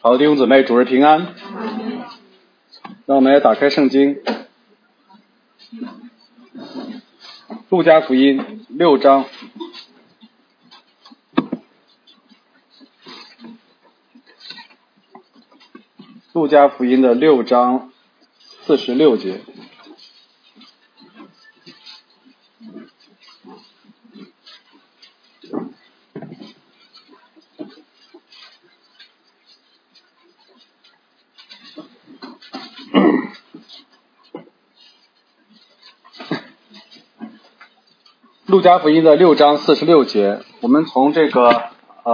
好，弟兄姊妹，主日平安。让我们来打开圣经，路加福音6章。路加福音的6章46节。路加福音的6章46节，我们从这个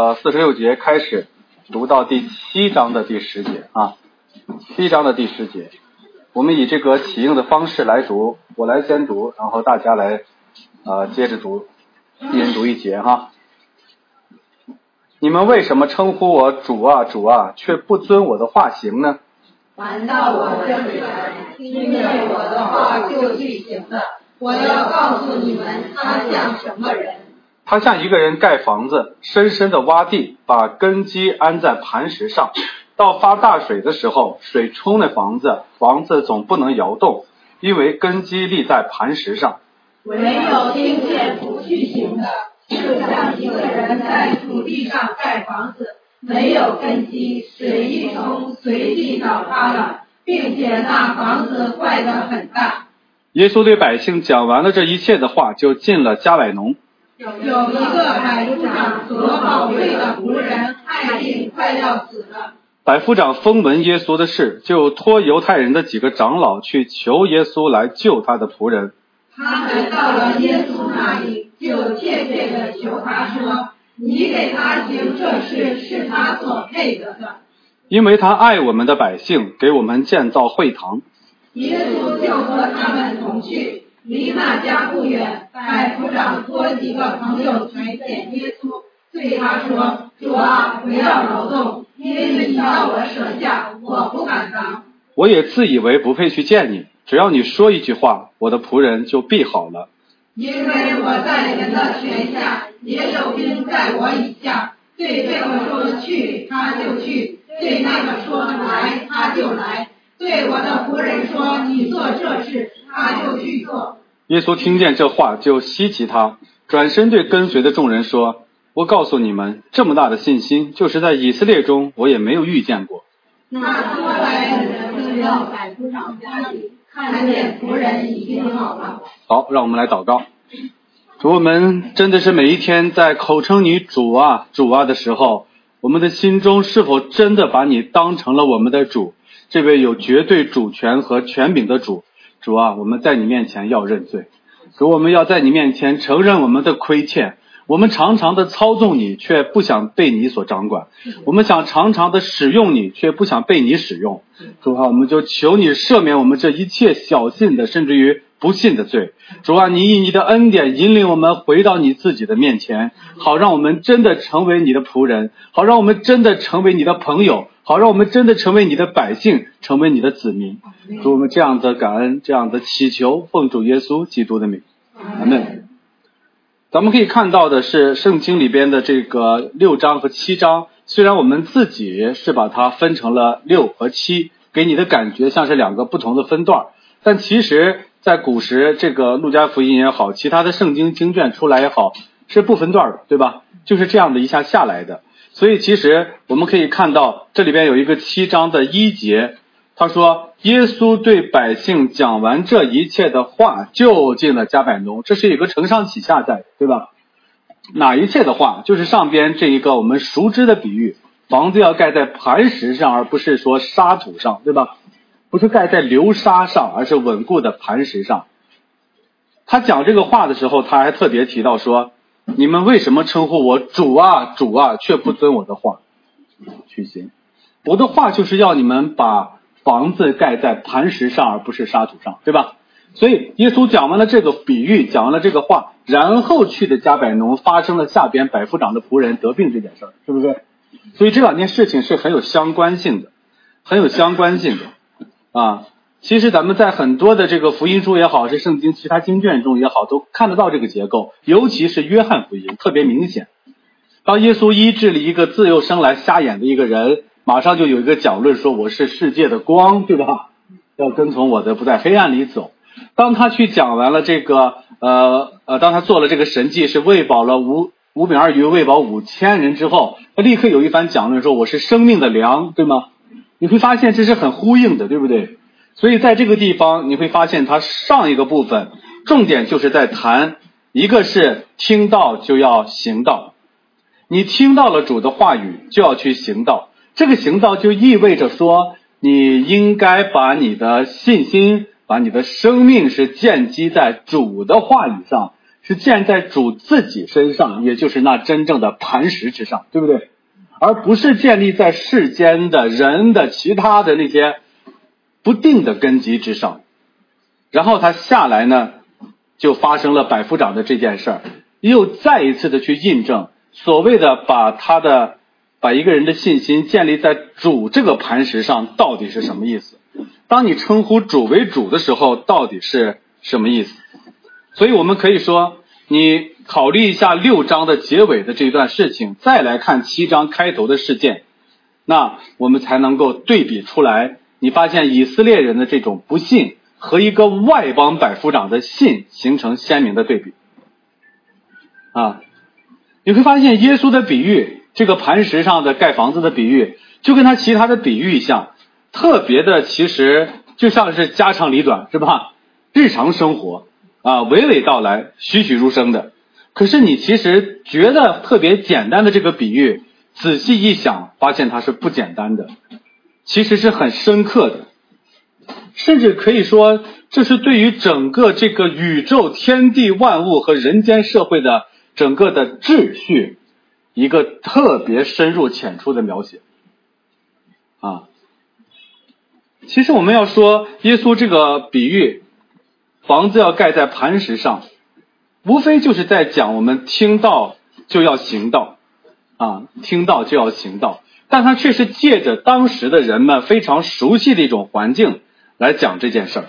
46节开始读到第7章的第10节啊，7章的第10节，我们以这个起应的方式来读，我来先读，然后大家来接着读，一人读一节哈。你们为什么称呼我主啊主啊，却不遵我的话行呢？ 凡到我这里来，听着我的话就去行的，我要告诉你们，他像什么人？ 他像一个人盖房子，深深的挖地，把根基安在磐石上。到发大水的时候，水冲了房子，房子总不能摇动，因为根基立在磐石上。 唯有听见不去行的，就像一个人在土地上盖房子，没有根基，水一冲，随地倒塌了，并且那房子坏得很大。 耶稣对百姓讲完了这一切的话，就进了迦百农。 有一个百夫长所宝贵的仆人害病快要死了。 百夫长风闻耶稣的事，就托犹太人的几个长老去求耶稣来救他的仆人。 他们到了耶稣那里，就切切地求他说，你给他行这事是他所配得的， 因为他爱我们的百姓，给我们建造会堂。 耶稣就和他们同去，离那家不远，百夫长多几个朋友来见耶稣，对他说，主啊，不要劳动，因为你到我舍下，我不敢当。 我也自以为不配去见你，只要你说一句话，我的仆人就必好了。 因为我在人的权下，也有兵在我以下，对这个说去，他就去；对那个说来，他就来；对我的仆人说你做这事，他就去做。 耶稣听见这话，就希奇他，转身对跟随的众人说，我告诉你们，这么大的信心，就是在以色列中我也没有遇见过。 那说来的人就到百夫长家里，看见仆人已经好了。 好，让我们来祷告。主，我们真的是每一天在口称你主啊主啊的时候，我们的心中是否真的把你当成了我们的主，这位有绝对主权和权柄的主？主啊，我们在你面前要认罪。主，我们要在你面前承认我们的亏欠。我们常常的操纵你，却不想被你所掌管。我们想常常的使用你，却不想被你使用。主啊，我们就求你赦免我们这一切小信的，甚至于不信的罪。主啊，你以你的恩典引领我们回到你自己的面前，好让我们真的成为你的仆人，好让我们真的成为你的朋友，好让我们真的成为你的百姓，成为你的子民。主，我们这样的感恩，这样的祈求，奉主耶稣基督的名，阿们。咱们可以看到的是圣经里边的这个6章和7章，虽然我们自己是把它分成了6和7，给你的感觉像是2个不同的分段，但其实在古时这个路加福音也好，其他的圣经经卷出来也好，是不分段的，对吧？就是这样的一下下来的。所以其实我们可以看到这里边有一个7章的1节，他说耶稣对百姓讲完这一切的话，就进了迦百农。这是一个承上启下在，对吧？哪一切的话？就是上边这一个我们熟知的比喻，房子要盖在磐石上，而不是说沙土上，对吧？不是盖在流沙上，而是稳固的磐石上。他讲这个话的时候，他还特别提到说，你们为什么称呼我主啊主啊，却不遵我的话去行？我的话就是要你们把房子盖在磐石上，而不是沙土上，对吧？所以耶稣讲完了这个比喻，讲完了这个话，然后去的迦百农发生了下边百夫长的仆人得病这件事儿，是不是？所以这2件事情是很有相关性的，很有相关性的啊。其实咱们在很多的这个福音书也好，是圣经其他经卷中也好，都看得到这个结构，尤其是约翰福音特别明显。当耶稣医治了一个自幼生来瞎眼的一个人， 马上就有一个讲论说我是世界的光，对吧？要跟从我的，不在黑暗里走。当他去讲完了这个当他做了这个神迹，是喂饱了5饼2鱼，喂饱5000人之后，他立刻有一番讲论说我是生命的粮，对吗？你会发现这是很呼应的，对不对？所以在这个地方你会发现他上一个部分重点就是在谈，一个是听到就要行道，你听到了主的话语就要去行道，这个行道就意味着说你应该把你的信心，把你的生命是建基在主的话语上，是建在主自己身上，也就是那真正的磐石之上，对不对？而不是建立在世间的人的其他的那些不定的根基之上。然后他下来呢，就发生了百夫长的这件事儿，又再一次的去印证所谓的把一个人的信心建立在主这个磐石上到底是什么意思。当你称呼主为主的时候到底是什么意思。所以我们可以说，你考虑一下6章的结尾的这段事情，再来看7章开头的事件，那我们才能够对比出来，你发现以色列人的这种不信和一个外邦百夫长的信形成鲜明的对比你会发现耶稣的比喻，这个磐石上的盖房子的比喻就跟他其他的比喻一样，特别的其实就像是家长里短，是吧？日常生活娓娓道来，栩栩如生的。可是你其实觉得特别简单的这个比喻，仔细一想发现它是不简单的，其实是很深刻的，甚至可以说这是对于整个这个宇宙天地万物和人间社会的整个的秩序一个特别深入浅出的描写其实我们要说耶稣这个比喻，房子要盖在磐石上，无非就是在讲我们听到就要行道听到就要行道，但他却是借着当时的人们非常熟悉的一种环境来讲这件事儿。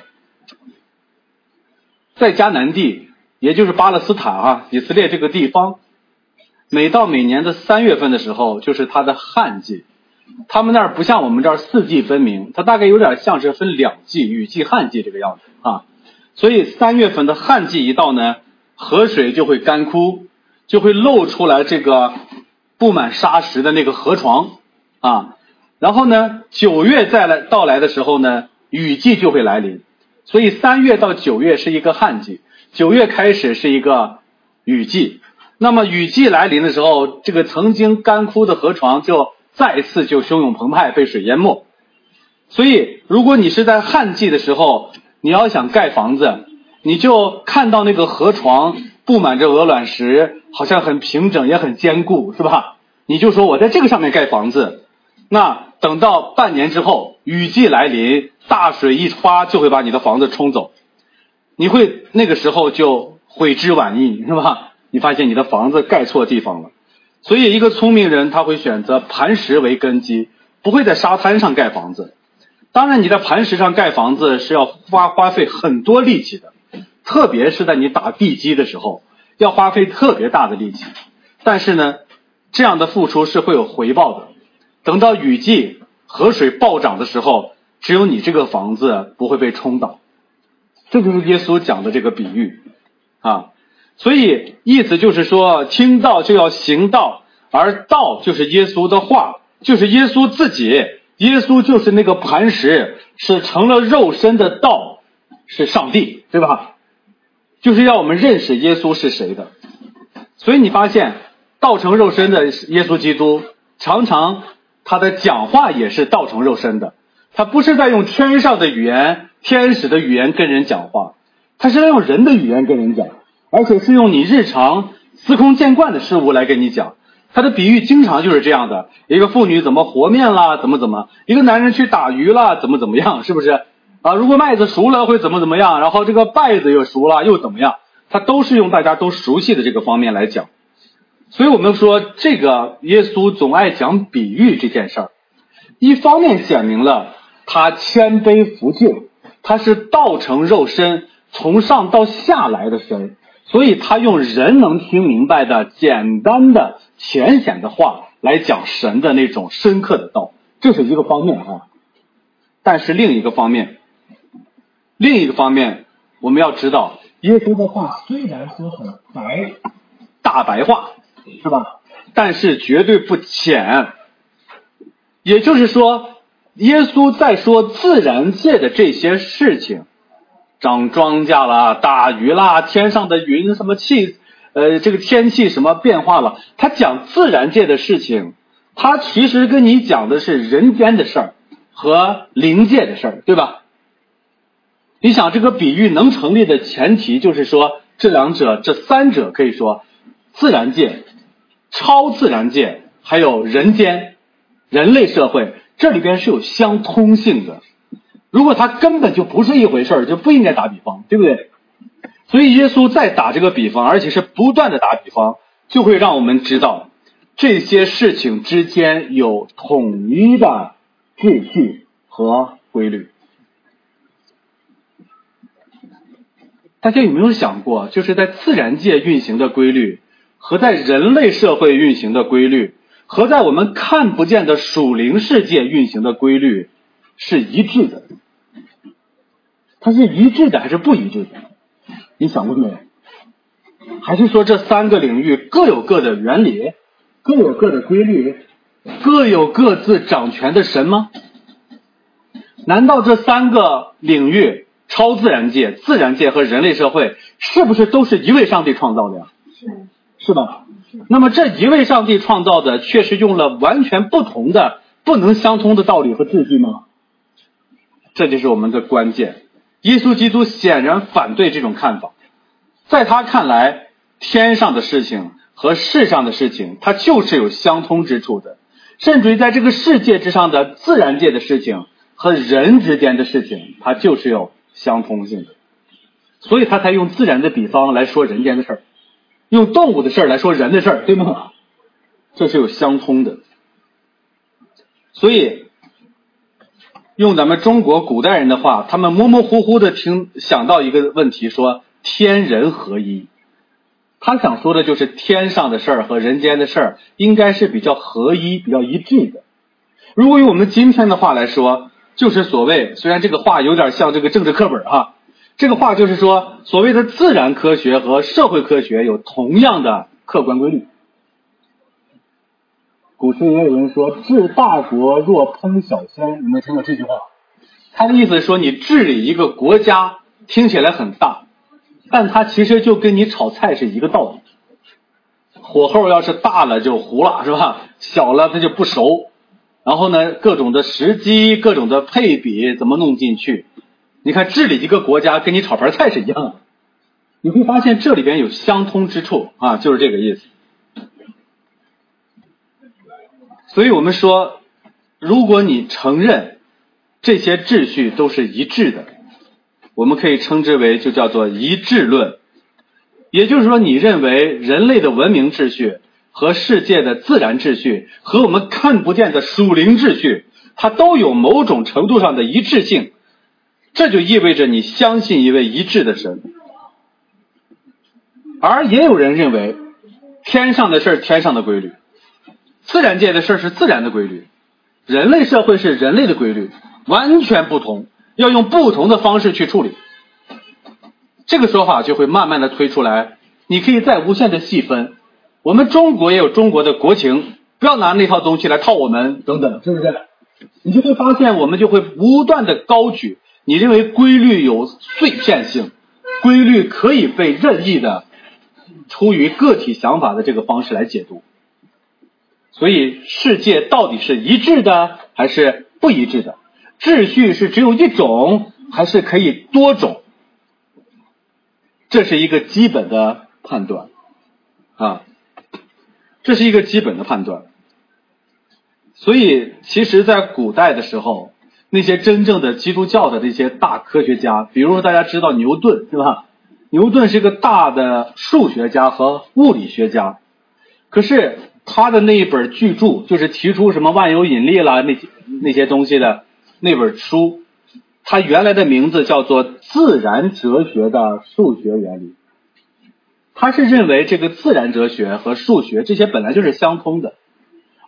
在迦南地，也就是巴勒斯坦以色列这个地方，每到每年的3月份的时候，就是它的旱季。他们那儿不像我们这儿4季分明，它大概有点像是分2季，雨季旱季这个样子所以3月份的旱季一到呢，河水就会干枯，就会露出来这个布满沙石的那个河床然后呢9月到来的时候呢，雨季就会来临。所以3月到9月是一个旱季，9月开始是一个雨季。那么雨季来临的时候，这个曾经干枯的河床就再次就汹涌澎湃，被水淹没。所以如果你是在旱季的时候，你要想盖房子，你就看到那个河床布满着鹅卵石，好像很平整也很坚固，是吧？你就说我在这个上面盖房子。那等到半年之后，雨季来临，大水一发就会把你的房子冲走，你会那个时候就悔之晚矣，是吧？你发现你的房子盖错地方了。所以一个聪明人他会选择磐石为根基，不会在沙滩上盖房子。当然你在磐石上盖房子是要花费很多力气的，特别是在你打地基的时候要花费特别大的力气。但是呢，这样的付出是会有回报的。等到雨季河水暴涨的时候，只有你这个房子不会被冲倒。这就是耶稣讲的这个比喻所以意思就是说，听道就要行道，而道就是耶稣的话，就是耶稣自己，耶稣就是那个磐石，是成了肉身的道，是上帝，对吧？就是要我们认识耶稣是谁的。所以你发现道成肉身的耶稣基督，常常他的讲话也是道成肉身的，他不是在用天上的语言、天使的语言跟人讲话，他是在用人的语言跟人讲，而且是用你日常司空见惯的事物来跟你讲。他的比喻经常就是这样的，一个妇女怎么和面啦，怎么，一个男人去打鱼啦，怎么样，是不是如果麦子熟了会怎么样，然后这个稗子又熟了又怎么样，他都是用大家都熟悉的这个方面来讲。所以我们说这个耶稣总爱讲比喻这件事儿，一方面显明了他谦卑服就，他是道成肉身，从上到下来的神，所以他用人能听明白的简单的浅显的话来讲神的那种深刻的道， 这是一个方面啊。但是另一个方面，我们要知道，耶稣的话虽然说很白，大白话，是吧？但是绝对不浅。也就是说，耶稣在说自然界的这些事情，长庄稼啦、打鱼啦、天上的云什么气，这个天气什么变化了，他讲自然界的事情，他其实跟你讲的是人间的事儿和灵界的事儿，对吧？你想这个比喻能成立的前提就是说，这三者可以说自然界、超自然界还有人间人类社会，这里边是有相通性的。如果它根本就不是一回事儿，就不应该打比方，对不对？所以耶稣再打这个比方，而且是不断的打比方，就会让我们知道这些事情之间有统一的秩序和规律。大家有没有想过，就是在自然界运行的规律和在人类社会运行的规律和在我们看不见的属灵世界运行的规律是一致的？它是一致的还是不一致的？你想过没有？还是说这三个领域各有各的原理，各有各的规律，各有各自掌权的神吗？难道这三个领域，超自然界、自然界和人类社会，是不是都是一位上帝创造的呀？是吧？那么这一位上帝创造的，却是用了完全不同的、不能相通的道理和秩序吗？这就是我们的关键。耶稣基督显然反对这种看法，在他看来，天上的事情和世上的事情，它就是有相通之处的，甚至于在这个世界之上的自然界的事情和人之间的事情，它就是有相通性的。所以他才用自然的比方来说人间的事儿，用动物的事儿来说人的事儿，对吗？这是有相通的。所以用咱们中国古代人的话，他们模模糊糊的想到一个问题，说天人合一。他想说的就是天上的事儿和人间的事儿应该是比较合一、比较一致的。如果用我们今天的话来说，就是所谓，虽然这个话有点像这个政治课本啊，这个话就是说，所谓的自然科学和社会科学有同样的客观规律。古时也有人说，治大国若烹小鲜，有没有听过这句话？他的意思是说，你治理一个国家听起来很大，但它其实就跟你炒菜是一个道理。火候要是大了就糊了，是吧？小了它就不熟。然后呢，各种的时机、各种的配比怎么弄进去？你看治理一个国家跟你炒盘菜是一样的，你会发现这里边有相通之处啊，就是这个意思。所以我们说，如果你承认这些秩序都是一致的，我们可以称之为就叫做一致论。也就是说，你认为人类的文明秩序和世界的自然秩序和我们看不见的属灵秩序，它都有某种程度上的一致性，这就意味着你相信一位一致的神。而也有人认为，天上的事是天上的规律，自然界的事是自然的规律，人类社会是人类的规律，完全不同，要用不同的方式去处理。这个说法就会慢慢的推出来，你可以再无限的细分。我们中国也有中国的国情，不要拿那套东西来套我们等等，是不是？你就会发现我们就会不断的高举你认为规律有碎片性，规律可以被任意的出于个体想法的这个方式来解读。所以世界到底是一致的还是不一致的？秩序是只有一种还是可以多种？这是一个基本的判断啊，这是一个基本的判断。所以其实在古代的时候，那些真正的基督教的这些大科学家，比如说大家知道牛顿，是吧？牛顿是一个大的数学家和物理学家，可是他的那一本巨著，就是提出什么万有引力啦那些东西的那本书，它原来的名字叫做《自然哲学的数学原理》。他是认为这个自然哲学和数学这些本来就是相通的，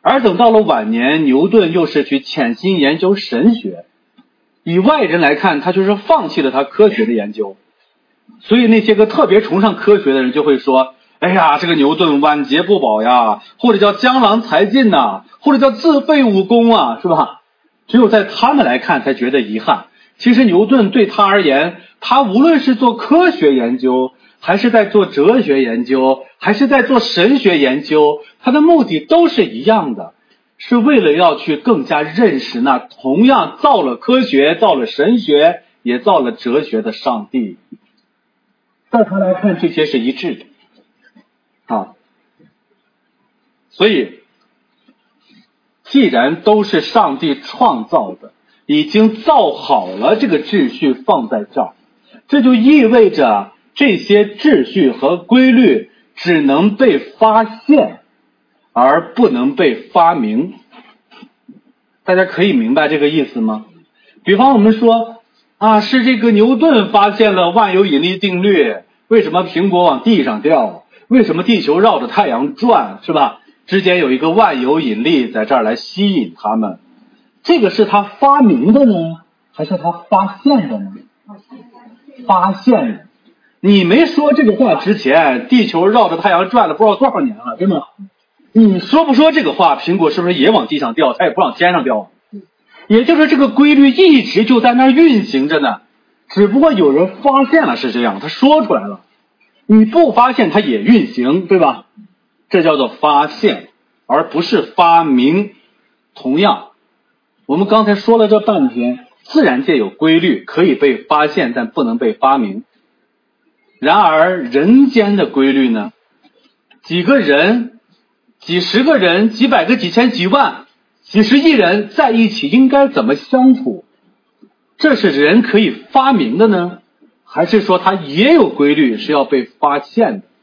而等到了晚年，牛顿又是去潜心研究神学，以外人来看，他就是放弃了他科学的研究。所以那些个特别崇尚科学的人就会说，哎呀，这个牛顿晚节不保呀，或者叫江郎才尽呐，或者叫自废武功啊，是吧？只有在他们来看才觉得遗憾。其实牛顿对他而言，他无论是做科学研究，还是在做哲学研究，还是在做神学研究，他的目的都是一样的，是为了要去更加认识那同样造了科学、造了神学、也造了哲学的上帝。在他来看，这些是一致的啊。所以既然都是上帝创造的，已经造好了这个秩序放在这儿，这就意味着这些秩序和规律只能被发现，而不能被发明。大家可以明白这个意思吗？比方我们说啊，是这个牛顿发现了万有引力定律，为什么苹果往地上掉，为什么地球绕着太阳转，是吧？之间有一个万有引力在这儿来吸引它们。这个是他发明的呢，还是他发现的呢？发现的。你没说这个话之前，地球绕着太阳转了不知道多少年了，对吗？你说不说这个话，苹果是不是也往地上掉，它也不往天上掉？也就是这个规律一直就在那儿运行着呢，只不过有人发现了是这样，他说出来了。你不发现它也运行，对吧？这叫做发现，而不是发明。同样，我们刚才说了这半天，自然界有规律可以被发现，但不能被发明。然而人间的规律呢？几个人、几十个人、几百个、几千、几万、几十亿人在一起应该怎么相处？这是人可以发明的呢？还是说它也有规律是要被发现的？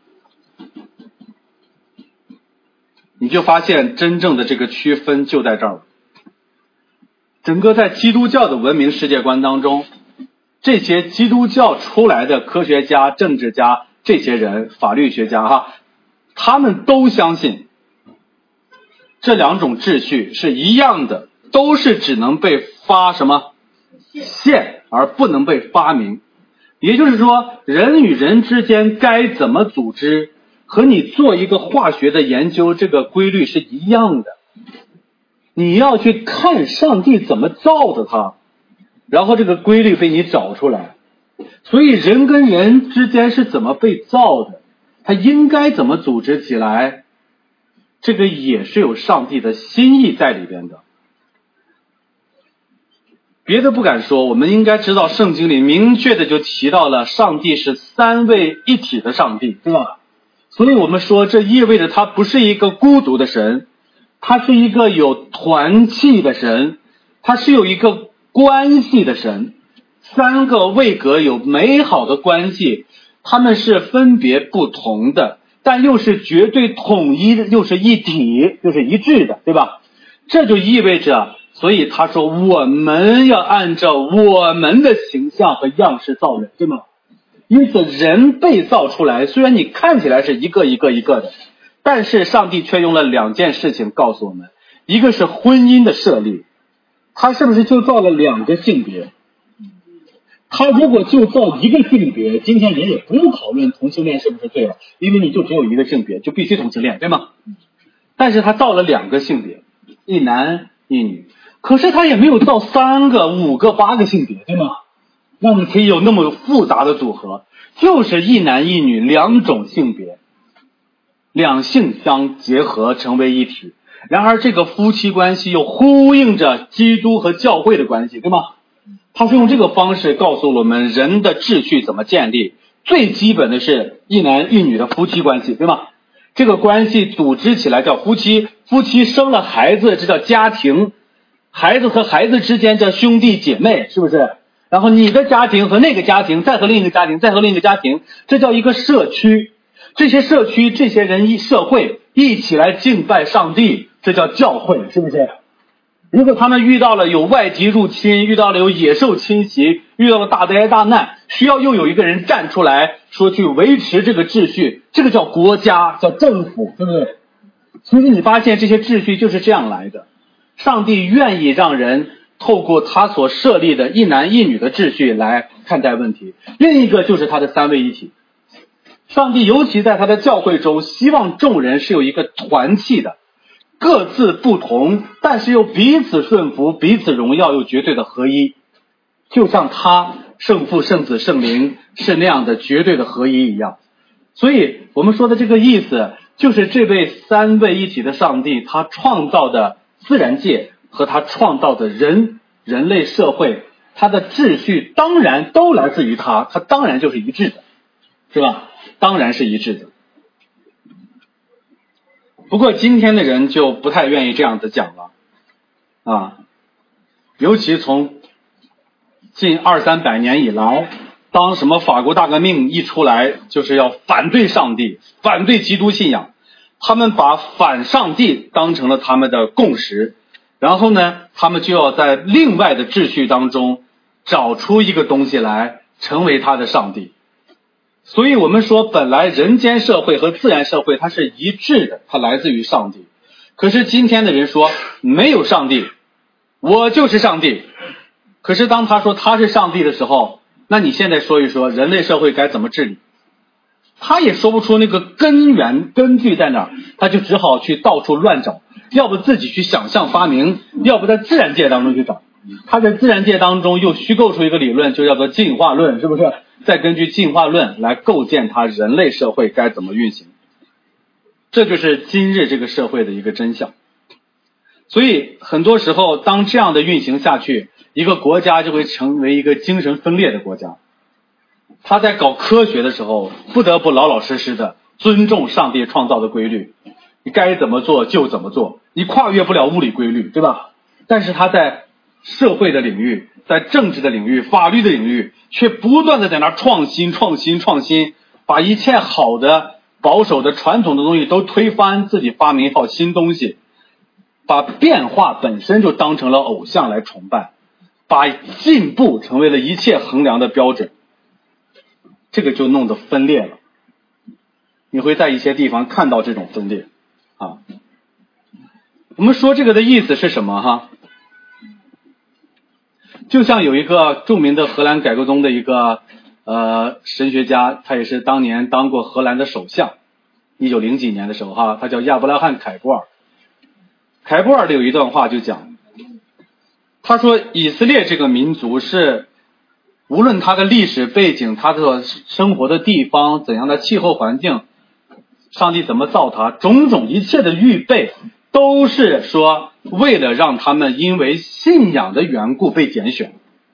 你就发现真正的这个区分就在这儿了。整个在基督教的文明世界观当中，这些基督教出来的科学家、政治家，这些人，法律学家他们都相信这两种秩序是一样的，都是只能被发现，而不能被发明。也就是说，人与人之间该怎么组织，和你做一个化学的研究，这个规律是一样的。你要去看上帝怎么造的它，然后这个规律被你找出来。所以人跟人之间是怎么被造的，它应该怎么组织起来，这个也是有上帝的心意在里边的。别的不敢说，我们应该知道圣经里明确的就提到了上帝是三位一体的上帝，对吧？所以我们说这意味着他不是一个孤独的神，他是一个有团契的神，他是有一个关系的神。三个位格有美好的关系，他们是分别不同的，但又是绝对统一的，又是一体，又是一致的，对吧？这就意味着，所以他说我们要按照我们的形象和样式造人，对吗？因此人被造出来，虽然你看起来是一个一个一个的，但是上帝却用了两件事情告诉我们。一个是婚姻的设立，他是不是就造了两个性别？他如果就造一个性别，今天人也不用讨论同性恋是不是对了，因为你就只有一个性别，就必须同性恋，对吗？但是他造了两个性别，一男一女，可是他也没有造3个、5个、8个性别，对吗？让你可以有那么复杂的组合，就是一男一女两种性别，两性相结合成为一体。然而这个夫妻关系又呼应着基督和教会的关系，对吗？他是用这个方式告诉我们人的秩序怎么建立。最基本的是一男一女的夫妻关系，对吗？这个关系组织起来叫夫妻，夫妻生了孩子，这叫家庭，孩子和孩子之间叫兄弟姐妹，是不是？然后你的家庭和那个家庭，再和另一个家庭，再和另一个家庭，这叫一个社区。这些社区，这些人社会一起来敬拜上帝，这叫教会，是不是？如果他们遇到了有外敌入侵，遇到了有野兽侵袭，遇到了大灾大难，需要又有一个人站出来说去维持这个秩序，这个叫国家，叫政府，对不对？ 其实你发现这些秩序就是这样来的，上帝愿意让人透过他所设立的一男一女的秩序来看待问题。另一个就是他的三位一体，上帝尤其在他的教会中希望众人是有一个团契的，各自不同，但是又彼此顺服，彼此荣耀，又绝对的合一，就像他圣父圣子圣灵是那样的绝对的合一一样。所以我们说的这个意思就是这位三位一体的上帝，他创造的自然界和他创造的人类社会，他的秩序当然都来自于他当然就是一致的，是吧？当然是一致的。不过今天的人就不太愿意这样子讲了啊，尤其从近200-300年以来，当什么法国大革命一出来，就是要反对上帝，反对基督信仰，他们把反上帝当成了他们的共识，然后呢，他们就要在另外的秩序当中找出一个东西来成为他的上帝。所以我们说本来人间社会和自然社会它是一致的，它来自于上帝。可是今天的人说没有上帝，我就是上帝。可是当他说他是上帝的时候，那你现在说一说人类社会该怎么治理，他也说不出那个根据在哪儿，他就只好去到处乱找，要不自己去想象发明，要不在自然界当中去找。他在自然界当中又虚构出一个理论，就叫做进化论，是不是？再根据进化论来构建他人类社会该怎么运行。这就是今日这个社会的一个真相。所以很多时候当这样的运行下去，一个国家就会成为一个精神分裂的国家。他在搞科学的时候不得不老老实实的尊重上帝创造的规律，你该怎么做就怎么做，你跨越不了物理规律，对吧？但是他在社会的领域，在政治的领域，法律的领域，却不断的在那创新，把一切好的保守的传统的东西都推翻，自己发明一套新东西，把变化本身就当成了偶像来崇拜，把进步成为了一切衡量的标准，这个就弄得分裂了。你会在一些地方看到这种分裂啊。我们说这个的意思是什么哈？就像有一个著名的荷兰改革宗的一个神学家，他也是当年当过荷兰的首相，1900几年的时候哈，他叫亚伯拉罕凯波尔。凯波尔的有一段话就讲，他说以色列这个民族是无论他的历史背景，他的生活的地方，怎样的气候环境，上帝怎么造他，种种一切的预备都是说为了让他们因为信仰的缘故被拣选。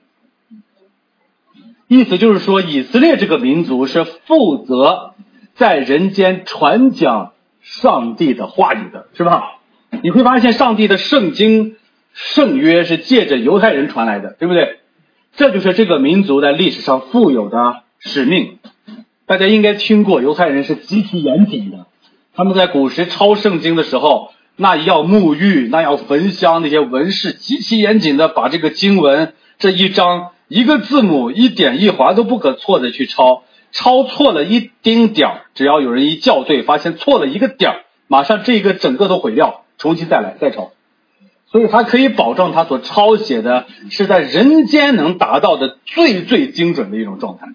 意思就是说以色列这个民族是负责在人间传讲上帝的话语的，是吧？你会发现上帝的圣经圣约是借着犹太人传来的，对不对？这就是这个民族在历史上富有的使命。大家应该听过犹太人是极其严谨的，他们在古时抄圣经的时候，那要沐浴，那要焚香，那些文士极其严谨的把这个经文这一章一个字母一点一划都不可错的去抄，抄错了一丁点儿，只要有人一校对发现错了一个点儿，马上这个整个都毁掉，重新再来再抄。所以他可以保证他所抄写的是在人间能达到的最最精准的一种状态。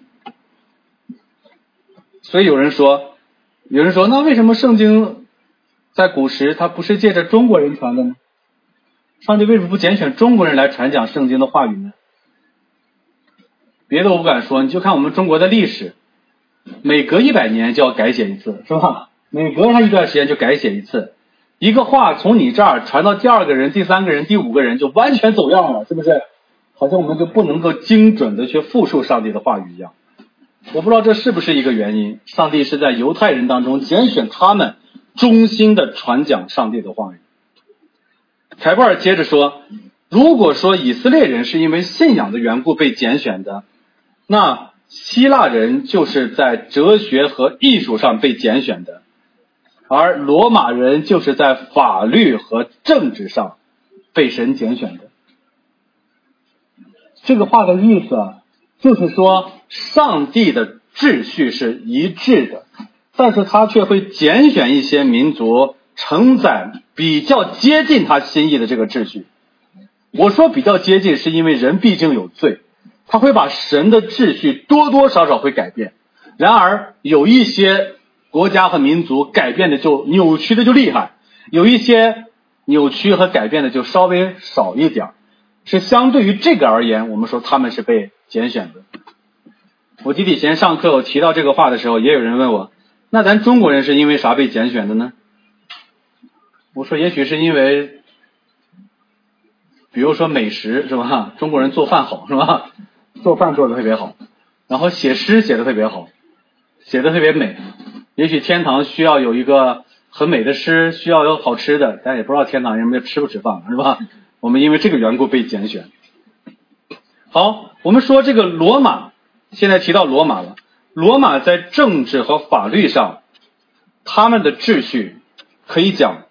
所以有人说那为什么圣经在古时它不是借着中国人传的呢？上帝为什么不拣选中国人来传讲圣经的话语呢？别的我不敢说，你就看我们中国的历史，每隔100年就要改写一次，是吧？每隔上一段时间就改写一次，一个话从你这儿传到第2个人、第3个人、第5个人就完全走样了，是不是？好像我们就不能够精准的去复述上帝的话语一样。我不知道这是不是一个原因，上帝是在犹太人当中拣选他们忠心的传讲上帝的话语。凯波尔接着说，如果说以色列人是因为信仰的缘故被拣选的，那希腊人就是在哲学和艺术上被拣选的，而罗马人就是在法律和政治上被神拣选的。这个话的意思就是说上帝的秩序是一致的，但是他却会拣选一些民族承载比较接近他心意的这个秩序。我说比较接近，是因为人毕竟有罪，他会把神的秩序多多少少会改变。然而有一些国家和民族改变的就扭曲的就厉害，有一些扭曲和改变的就稍微少一点，是相对于这个而言，我们说他们是被拣选的。我记得以前上课我提到这个话的时候，也有人问我，那咱中国人是因为啥被拣选的呢？我说也许是因为比如说美食是吧，中国人做饭好是吧，做饭做得特别好，然后写诗写得特别好，写得特别美。也许天堂需要有一个很美的诗，需要有好吃的，但也不知道天堂人们吃不吃饭是吧，我们因为这个缘故被拣选。好，我们说这个罗马，现在提到罗马了，罗马在政治和法律上他们的秩序可以讲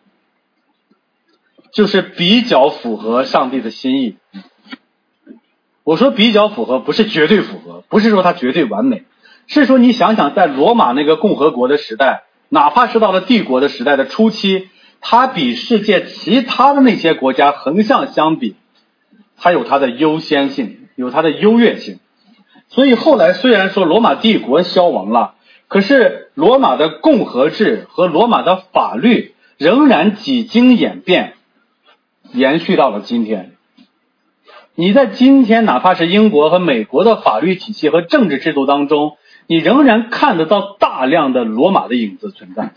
就是比较符合上帝的心意。我说比较符合不是绝对符合，不是说它绝对完美，是说你想想在罗马那个共和国的时代，哪怕是到了帝国的时代的初期，它比世界其他的那些国家横向相比，它有它的优先性，有它的优越性。所以后来虽然说罗马帝国消亡了，可是罗马的共和制和罗马的法律仍然几经演变延续到了今天。你在今天哪怕是英国和美国的法律体系和政治制度当中，你仍然看得到大量的罗马的影子存在。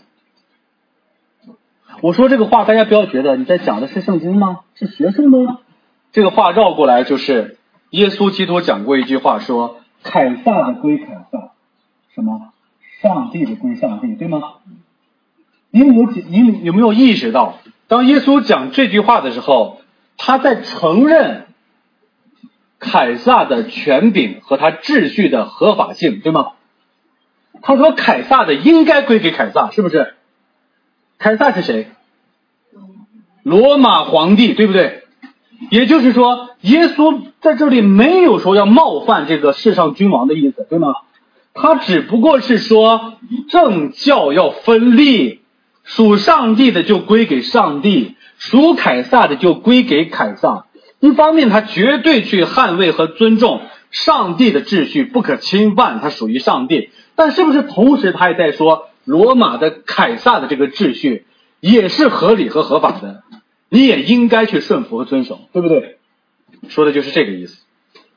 我说这个话大家不要觉得你在讲的是圣经吗？是学术吗？这个话绕过来就是耶稣基督讲过一句话，说凯撒的归凯撒，什么上帝的归上帝，对吗？你有没有意识到当耶稣讲这句话的时候，他在承认凯撒的权柄和他秩序的合法性，对吗？他说凯撒的应该归给凯撒，是不是？凯撒是谁？罗马皇帝，对不对？也就是说耶稣在这里没有说要冒犯这个世上君王的意思，对吗？他只不过是说政教要分立，属上帝的就归给上帝，属凯撒的就归给凯撒。一方面他绝对去捍卫和尊重上帝的秩序不可侵犯，它属于上帝，但是不是同时他也在说罗马的凯撒的这个秩序也是合理和合法的，你也应该去顺服和遵守，对不对？说的就是这个意思。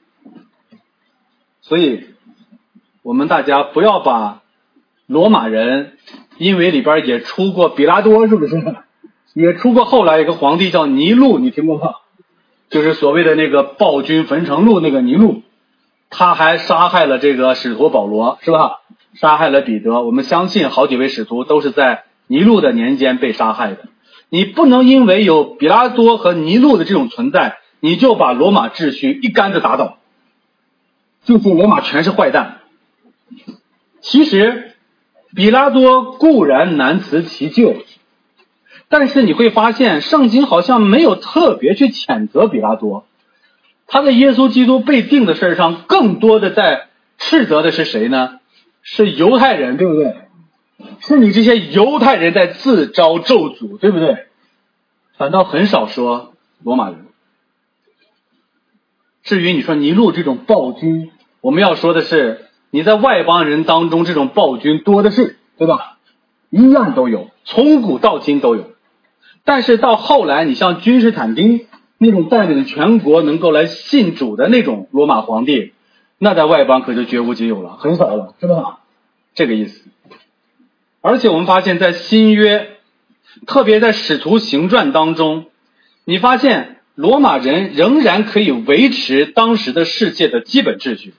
所以我们大家不要把罗马人，因为里边也出过比拉多，是不是？也出过后来一个皇帝叫尼禄，你听过吗？就是所谓的那个暴君焚城录那个尼禄，他还杀害了这个使徒保罗，是吧？杀害了彼得，我们相信好几位使徒都是在尼禄的年间被杀害的。你不能因为有比拉多和尼禄的这种存在，你就把罗马秩序一竿子打倒，就说罗马全是坏蛋。其实比拉多固然难辞其咎，但是你会发现圣经好像没有特别去谴责比拉多，他在耶稣基督被定的事上更多的在斥责的是谁呢？是犹太人，对不对？是你这些犹太人在自招咒诅，对不对？反倒很少说罗马人。至于你说尼禄这种暴君，我们要说的是你在外邦人当中这种暴君多的是，对吧？一样都有，从古到今都有。但是到后来你像君士坦丁那种带领全国能够来信主的那种罗马皇帝，那在外邦可就绝无仅有了，很少了，是吧？这个意思。而且我们发现在新约，特别在使徒行传当中，你发现罗马人仍然可以维持当时的世界的基本秩序。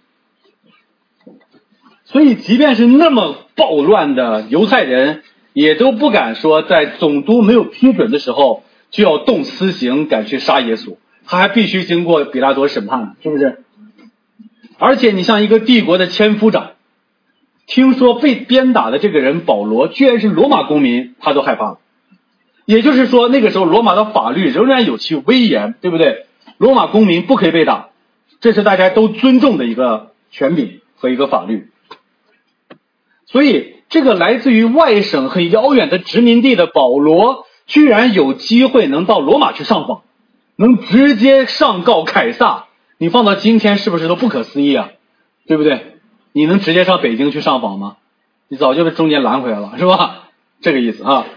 所以即便是那么暴乱的犹太人，也都不敢说在总督没有批准的时候就要动私刑敢去杀耶稣，他还必须经过比拉多审判，是不是？而且你像一个帝国的千夫长，听说被鞭打的这个人保罗居然是罗马公民，他都害怕了。也就是说那个时候罗马的法律仍然有其威严，对不对？罗马公民不可以被打，这是大家都尊重的一个权柄和一个法律。所以这个来自于外省很遥远的殖民地的保罗，居然有机会能到罗马去上访，能直接上告凯撒，你放到今天是不是都不可思议啊？对不对？你能直接上北京去上访吗？你早就被中间拦回来了，是吧？这个意思啊。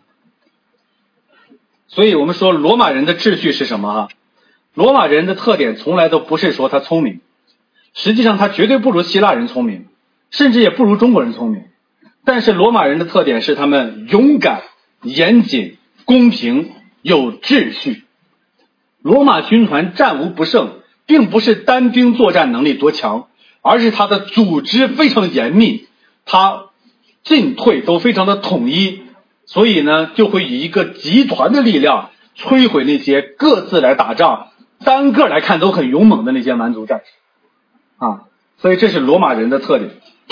所以我们说罗马人的秩序是什么啊？罗马人的特点从来都不是说他聪明，实际上他绝对不如希腊人聪明，甚至也不如中国人聪明。但是罗马人的特点是他们勇敢、严谨、公平、有秩序。罗马军团战无不胜，并不是单兵作战能力多强，而是他的组织非常严密，他进退都非常的统一，所以呢，就会以一个集团的力量摧毁那些各自来打仗、单个来看都很勇猛的那些蛮族战士啊。所以这是罗马人的特点。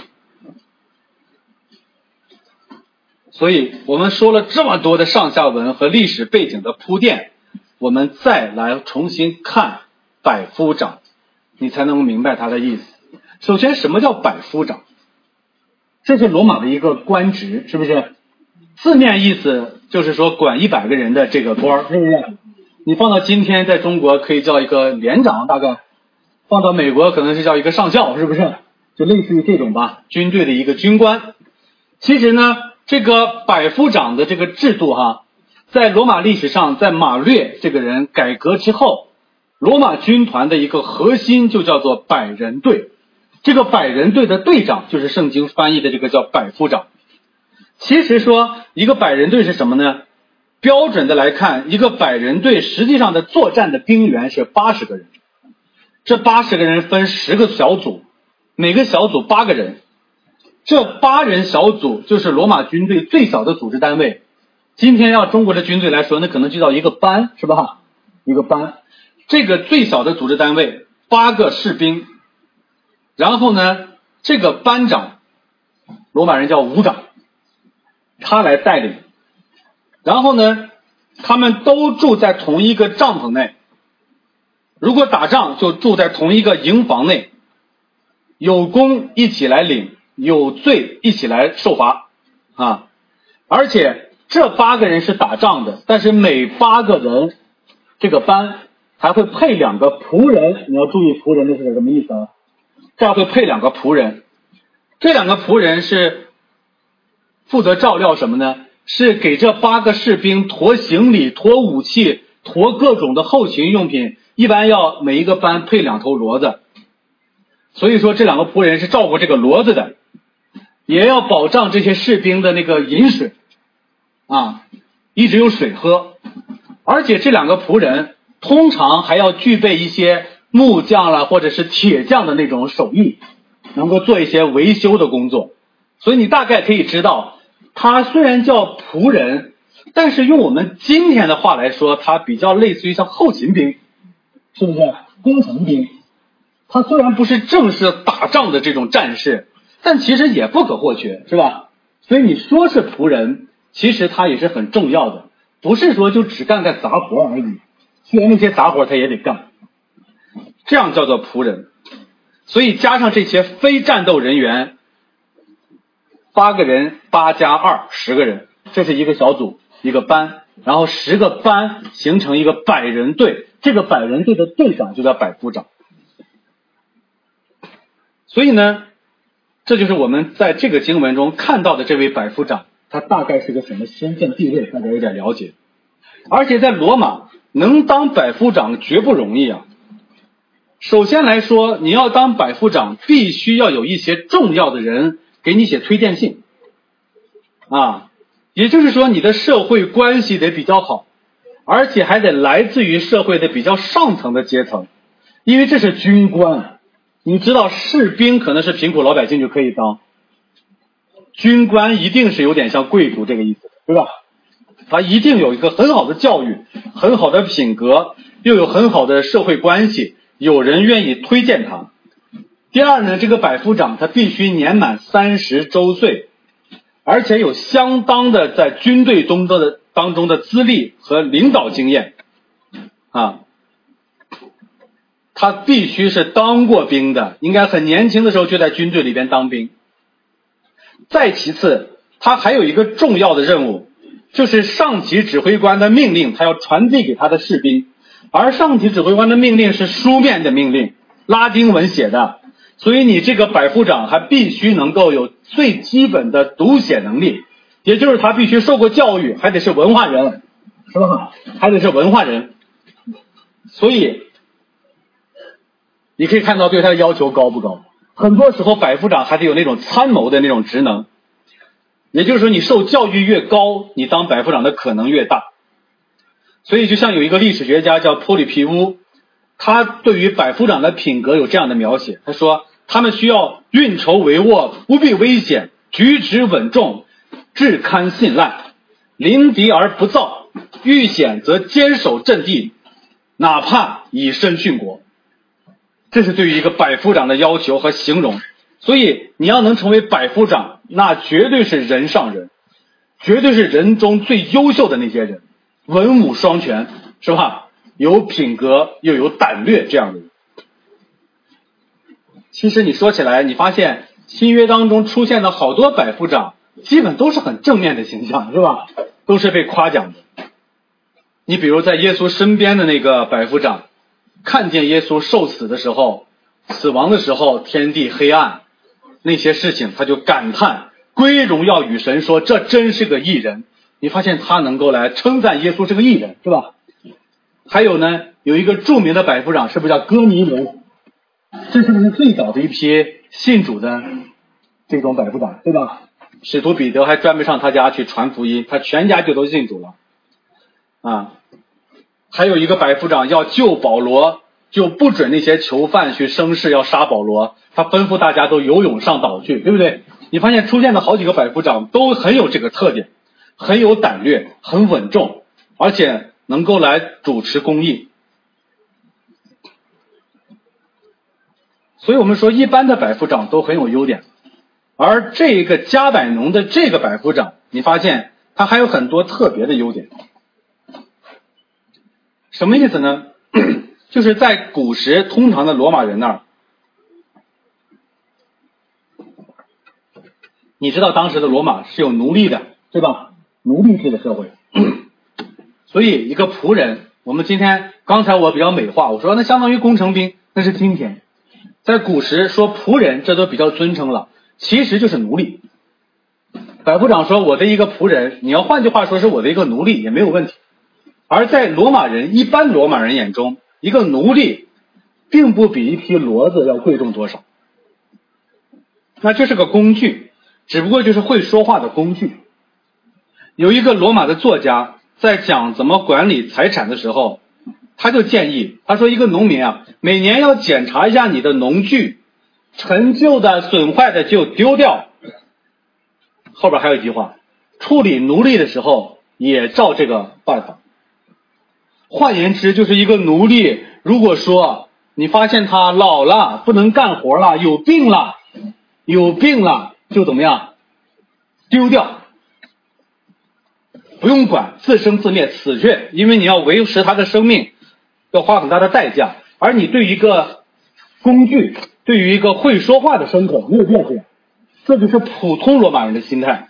所以我们说了这么多的上下文和历史背景的铺垫，我们再来重新看百夫长，你才能明白他的意思。首先，什么叫百夫长？这是罗马的一个官职，是不是？字面意思就是说管100个人的这个官，是不是？你放到今天在中国可以叫一个连长，大概放到美国可能是叫一个上校，是不是？就类似于这种吧，军队的一个军官。其实呢，这个百夫长的这个制度在罗马历史上，在马略这个人改革之后，罗马军团的一个核心就叫做百人队。这个百人队的队长就是圣经翻译的这个叫百夫长。其实说一个百人队是什么呢？标准的来看，一个百人队实际上的作战的兵员是80个人，这80个人分10个小组，每个小组8个人，这8人小组就是罗马军队最小的组织单位。今天要中国的军队来说，那可能就叫一个班，是吧？一个班，这个最小的组织单位8个士兵，然后呢，这个班长罗马人叫武长，他来带领。然后呢，他们都住在同一个帐篷内，如果打仗就住在同一个营房内，有功一起来领，有罪一起来受罚啊！而且这8个人是打仗的，但是每8个人这个班还会配2个仆人，你要注意仆人这是什么意思啊？这样会配2个仆人，这2个仆人是负责照料什么呢？是给这8个士兵驮行李、驮武器、驮各种的后勤用品，一般要每一个班配2头骡子。所以说这2个仆人是照顾这个骡子的，也要保障这些士兵的那个饮水啊，一直有水喝。而且这2个仆人通常还要具备一些木匠啦或者是铁匠的那种手艺，能够做一些维修的工作。所以你大概可以知道，他虽然叫仆人，但是用我们今天的话来说，他比较类似于像后勤兵，是不是？工程兵。他虽然不是正式打仗的这种战士，但其实也不可或缺，是吧？所以你说是仆人，其实他也是很重要的，不是说就只干杂活而已，虽然那些杂活他也得干，这样叫做仆人。所以加上这些非战斗人员，8个人，8加2 10个人，这是一个小组一个班，然后10个班形成一个百人队，这个百人队的队长就叫百夫长。所以呢，这就是我们在这个经文中看到的这位百夫长，他大概是个什么身份地位，大家有点了解。而且在罗马能当百夫长绝不容易啊。首先来说，你要当百夫长，必须要有一些重要的人给你写推荐信啊，也就是说你的社会关系得比较好，而且还得来自于社会的比较上层的阶层，因为这是军官。你知道士兵可能是贫苦老百姓就可以当，军官一定是有点像贵族这个意思，对吧？他一定有一个很好的教育，很好的品格，又有很好的社会关系，有人愿意推荐他。第二呢，这个百夫长他必须年满30周岁，而且有相当的在军队当中的资历和领导经验啊。他必须是当过兵的，应该很年轻的时候就在军队里边当兵。 再其次，他还有一个重要的任务，就是上级指挥官的命令，他要传递给他的士兵，而上级指挥官的命令是书面的命令，拉丁文写的，所以你这个百夫长还必须能够有最基本的读写能力，也就是他必须受过教育，还得是文化人，是吧？还得是文化人。所以你可以看到对他的要求高不高。很多时候百夫长还得有那种参谋的那种职能，也就是说你受教育越高，你当百夫长的可能越大。所以就像有一个历史学家叫波里皮乌，他对于百夫长的品格有这样的描写，他说他们需要运筹帷幄，不避危险，举止稳重，至堪信赖，临敌而不躁，遇险则坚守阵地，哪怕以身殉国。这是对于一个百夫长的要求和形容。所以你要能成为百夫长，那绝对是人上人，绝对是人中最优秀的那些人，文武双全，是吧？有品格又有胆略这样的人。其实你说起来，你发现新约当中出现的好多百夫长基本都是很正面的形象，是吧？都是被夸奖的。你比如在耶稣身边的那个百夫长，看见耶稣受死的时候，死亡的时候天地黑暗，那些事情他就感叹，归荣耀与神，说这真是个义人。你发现他能够来称赞耶稣是个义人，是吧？还有呢，有一个著名的百夫长，是不是叫哥尼流？这是不是最早的一批信主的这种百夫长，对吧？使徒彼得还专门上他家去传福音，他全家就都信主了啊。还有一个百夫长要救保罗，就不准那些囚犯去生事要杀保罗，他吩咐大家都游泳上岛去，对不对？你发现出现的好几个百夫长都很有这个特点，很有胆略，很稳重，而且能够来主持公义。所以我们说一般的百夫长都很有优点，而这个加百农的这个百夫长，你发现他还有很多特别的优点。什么意思呢？就是在古时通常的罗马人那儿，你知道当时的罗马是有奴隶的，对吧？奴隶制的社会。所以一个仆人，我们刚才我比较美化，我说那相当于工程兵，那是今天。在古时说仆人，这都比较尊称了，其实就是奴隶。百夫长说我的一个仆人，你要换句话说是我的一个奴隶也没有问题。而在一般罗马人眼中，一个奴隶并不比一匹骡子要贵重多少，那就是个工具，只不过就是会说话的工具。有一个罗马的作家在讲怎么管理财产的时候，他就建议，他说一个农民啊，每年要检查一下你的农具，陈旧的损坏的就丢掉。后边还有一句话，处理奴隶的时候也照这个办法。换言之，就是一个奴隶，如果说你发现他老了，不能干活了，有病了，就怎么样？丢掉，不用管，自生自灭，死去，因为你要维持他的生命，要花很大的代价。而你对于一个工具，对于一个会说话的牲口，没有必要这样。这就是普通罗马人的心态。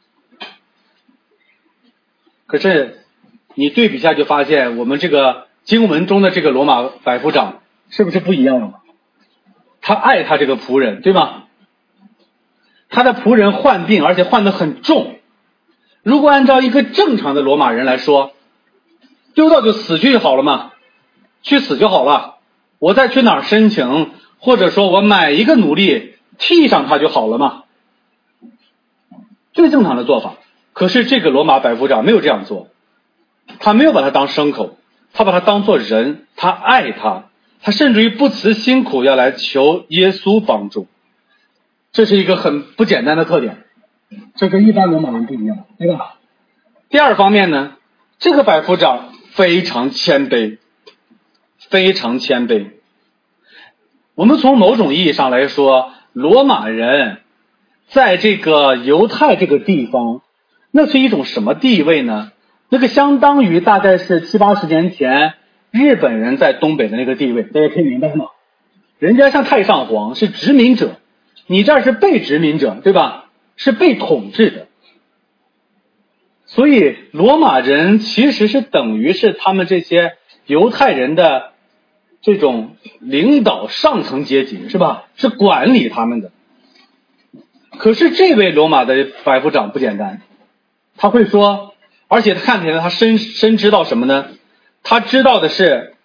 可是你对比下就发现，我们这个经文中的这个罗马百夫长是不是不一样了？他爱他这个仆人，对吗？他的仆人患病，而且患得很重。如果按照一个正常的罗马人来说，丢掉就死去就好了嘛，去死就好了，我再去哪儿申请，或者说我买一个奴隶替上他就好了嘛，最正常的做法。可是这个罗马百夫长没有这样做，他没有把他当牲口，他把他当作人，他爱他，他甚至于不辞辛苦要来求耶稣帮助。这是一个很不简单的特点，这跟一般罗马人不一样，对吧？第二方面呢，这个百夫长非常谦卑，非常谦卑。我们从某种意义上来说，罗马人在这个犹太这个地方，那是一种什么地位呢？那个相当于大概是70-80年前日本人在东北的那个地位，大家可以明白吗？人家像太上皇是殖民者，你这儿是被殖民者，对吧？ 是被统治的。所以罗马人其实是等于是他们这些犹太人的这种领导上层阶级，是吧？是管理他们的。可是这位罗马的百夫长不简单，他会说，而且他看起来他深知道什么呢？他知道的是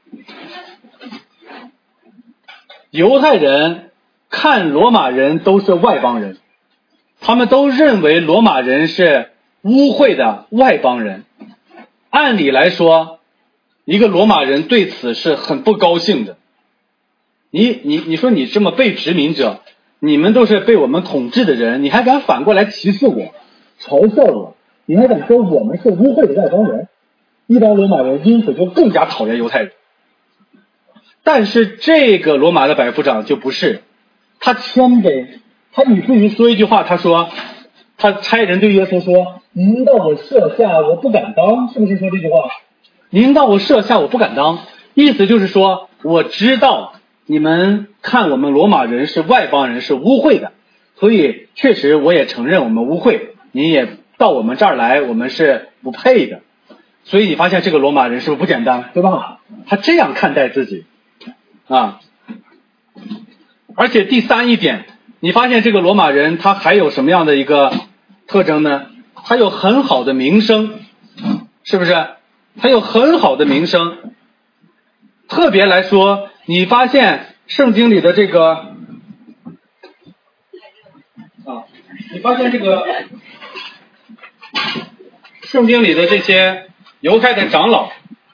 犹太人看罗马人都是外邦人，他们都认为罗马人是污秽的外邦人。按理来说，一个罗马人对此是很不高兴的。你说你这么被殖民者，你们都是被我们统治的人，你还敢反过来歧视我，嘲笑我，你还敢说我们是污秽的外邦人？一般罗马人因此就更加讨厌犹太人。但是这个罗马的百夫长就不是，他谦卑，他以至于说一句话，他说，他差人对耶稣说，您到我舍下我不敢当，是不是说这句话？您到我舍下我不敢当，意思就是说，我知道你们看我们罗马人是外邦人，是污秽的，所以确实我也承认我们污秽，您也到我们这儿来，我们是不配的。所以你发现这个罗马人是不是不简单，对吧？他这样看待自己啊。而且第三一点，你发现这个罗马人他还有什么样的一个特征呢？他有很好的名声，是不是？他有很好的名声。特别来说，你发现圣经里的这个你发现这个圣经里的这些犹太长老，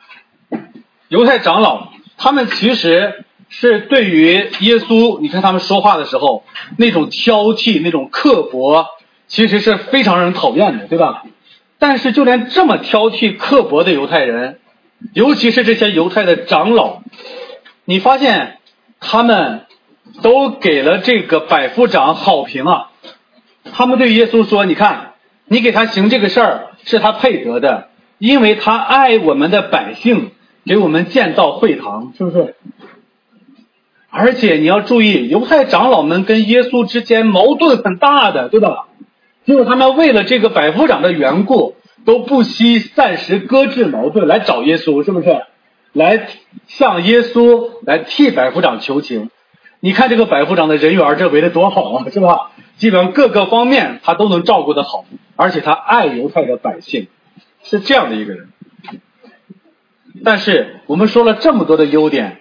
他们其实是对于耶稣，你看他们说话的时候那种挑剔，那种刻薄，其实是非常让人讨厌的，对吧？但是就连这么挑剔刻薄的犹太人，尤其是这些犹太的长老，你发现他们都给了这个百夫长好评啊。他们对耶稣说，你看你给他行这个事儿是他配得的，因为他爱我们的百姓，给我们建造会堂，是不是？而且你要注意，犹太长老们跟耶稣之间矛盾很大的，对吧？结果他们为了这个百夫长的缘故，都不惜暂时搁置矛盾来找耶稣，是不是？来向耶稣来替百夫长求情。你看这个百夫长的人缘这围得多好啊，是吧？基本上各个方面他都能照顾得好，而且他爱犹太的百姓，是这样的一个人。但是我们说了这么多的优点，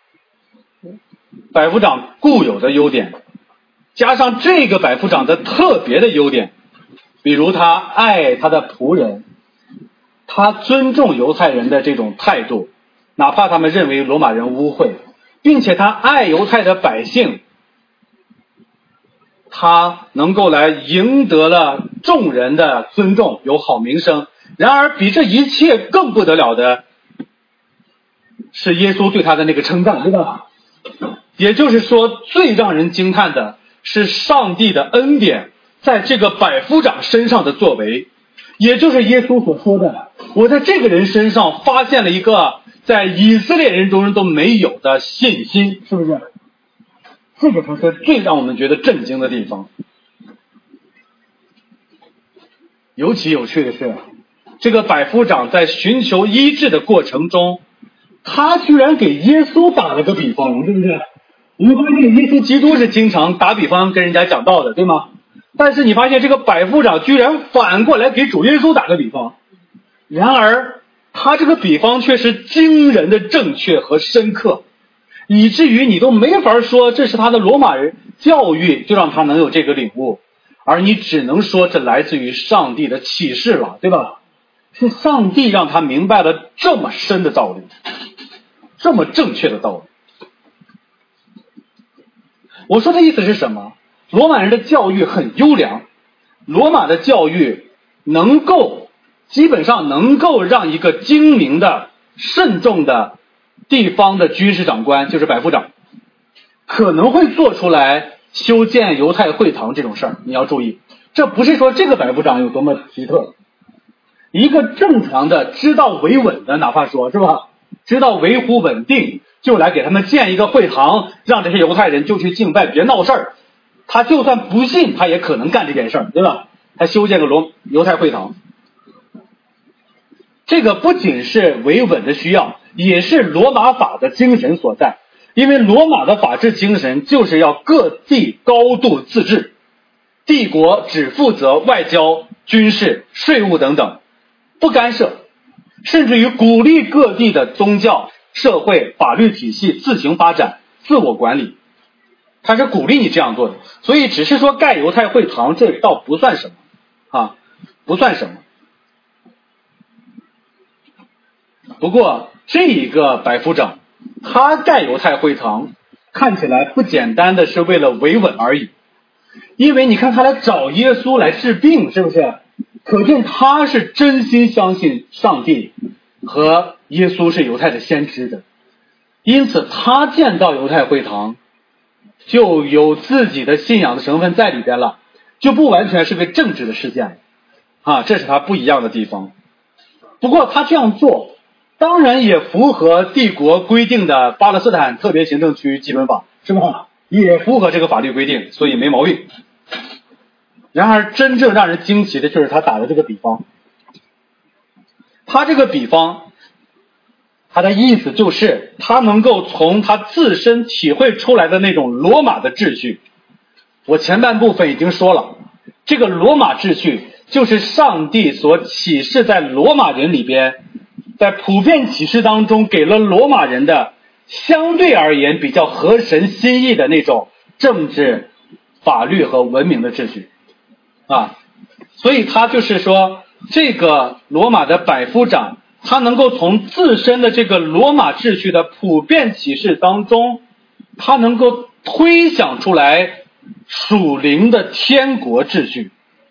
百夫长固有的优点，加上这个百夫长的特别的优点，比如他爱他的仆人，他尊重犹太人的这种态度，哪怕他们认为罗马人污秽，并且他爱犹太的百姓，他能够来赢得了众人的尊重，有好名声。然而比这一切更不得了的是耶稣对他的那个称赞，对吧？也就是说，最让人惊叹的是上帝的恩典在这个百夫长身上的作为，也就是耶稣所说的，我在这个人身上发现了一个在以色列人中都没有的信心，是不是？这个才是最让我们觉得震惊的地方。尤其有趣的是，这个百夫长在寻求医治的过程中，他居然给耶稣打了个比方，是不是？我们发现耶稣基督是经常打比方跟人家讲道的，对吗？但是你发现这个百夫长居然反过来给主耶稣打个比方，然而他这个比方却是惊人的正确和深刻，以至于你都没法说这是他的罗马人教育就让他能有这个领悟，而你只能说这来自于上帝的启示了，对吧？是上帝让他明白了这么深的道理，这么正确的道理。我说的意思是什么？罗马人的教育很优良，罗马的教育基本上能够让一个精明的慎重的地方的军事长官，就是百夫长，可能会做出来修建犹太会堂这种事儿。你要注意，这不是说这个百夫长有多么奇特，一个正常的知道维稳的，哪怕说是吧，知道维护稳定，就来给他们建一个会堂，让这些犹太人就去敬拜，别闹事儿。 他就算不信，他也可能干这件事儿，对吧？他修建个犹太会堂，这个不仅是维稳的需要，也是罗马法的精神所在。因为罗马的法治精神就是要各地高度自治，帝国只负责外交、军事、税务等等，不干涉，甚至于鼓励各地的宗教、社会、法律体系自行发展、自我管理。他是鼓励你这样做的，所以只是说盖犹太会堂，这倒不算什么啊，不算什么。不过这一个百夫长，他盖犹太会堂，看起来不简单的是为了维稳而已。因为你看他来找耶稣来治病，是不是？可见他是真心相信上帝和耶稣是犹太的先知的。因此他建造犹太会堂，就有自己的信仰的成分在里边了，就不完全是个政治的事件了啊，这是他不一样的地方。不过他这样做当然也符合帝国规定的巴勒斯坦特别行政区基本法，是吧？也符合这个法律规定，所以没毛病。然而真正让人惊奇的就是他打的这个比方，他这个比方他的意思就是他能够从他自身体会出来的那种罗马的秩序。我前半部分已经说了，这个罗马秩序就是上帝所启示在罗马人里边，在普遍启示当中给了罗马人的相对而言比较合神心意的那种政治、法律和文明的秩序啊。所以他就是说，这个罗马的百夫长，他能够从自身的这个罗马秩序的普遍启示当中，他能够推想出来属灵的天国秩序。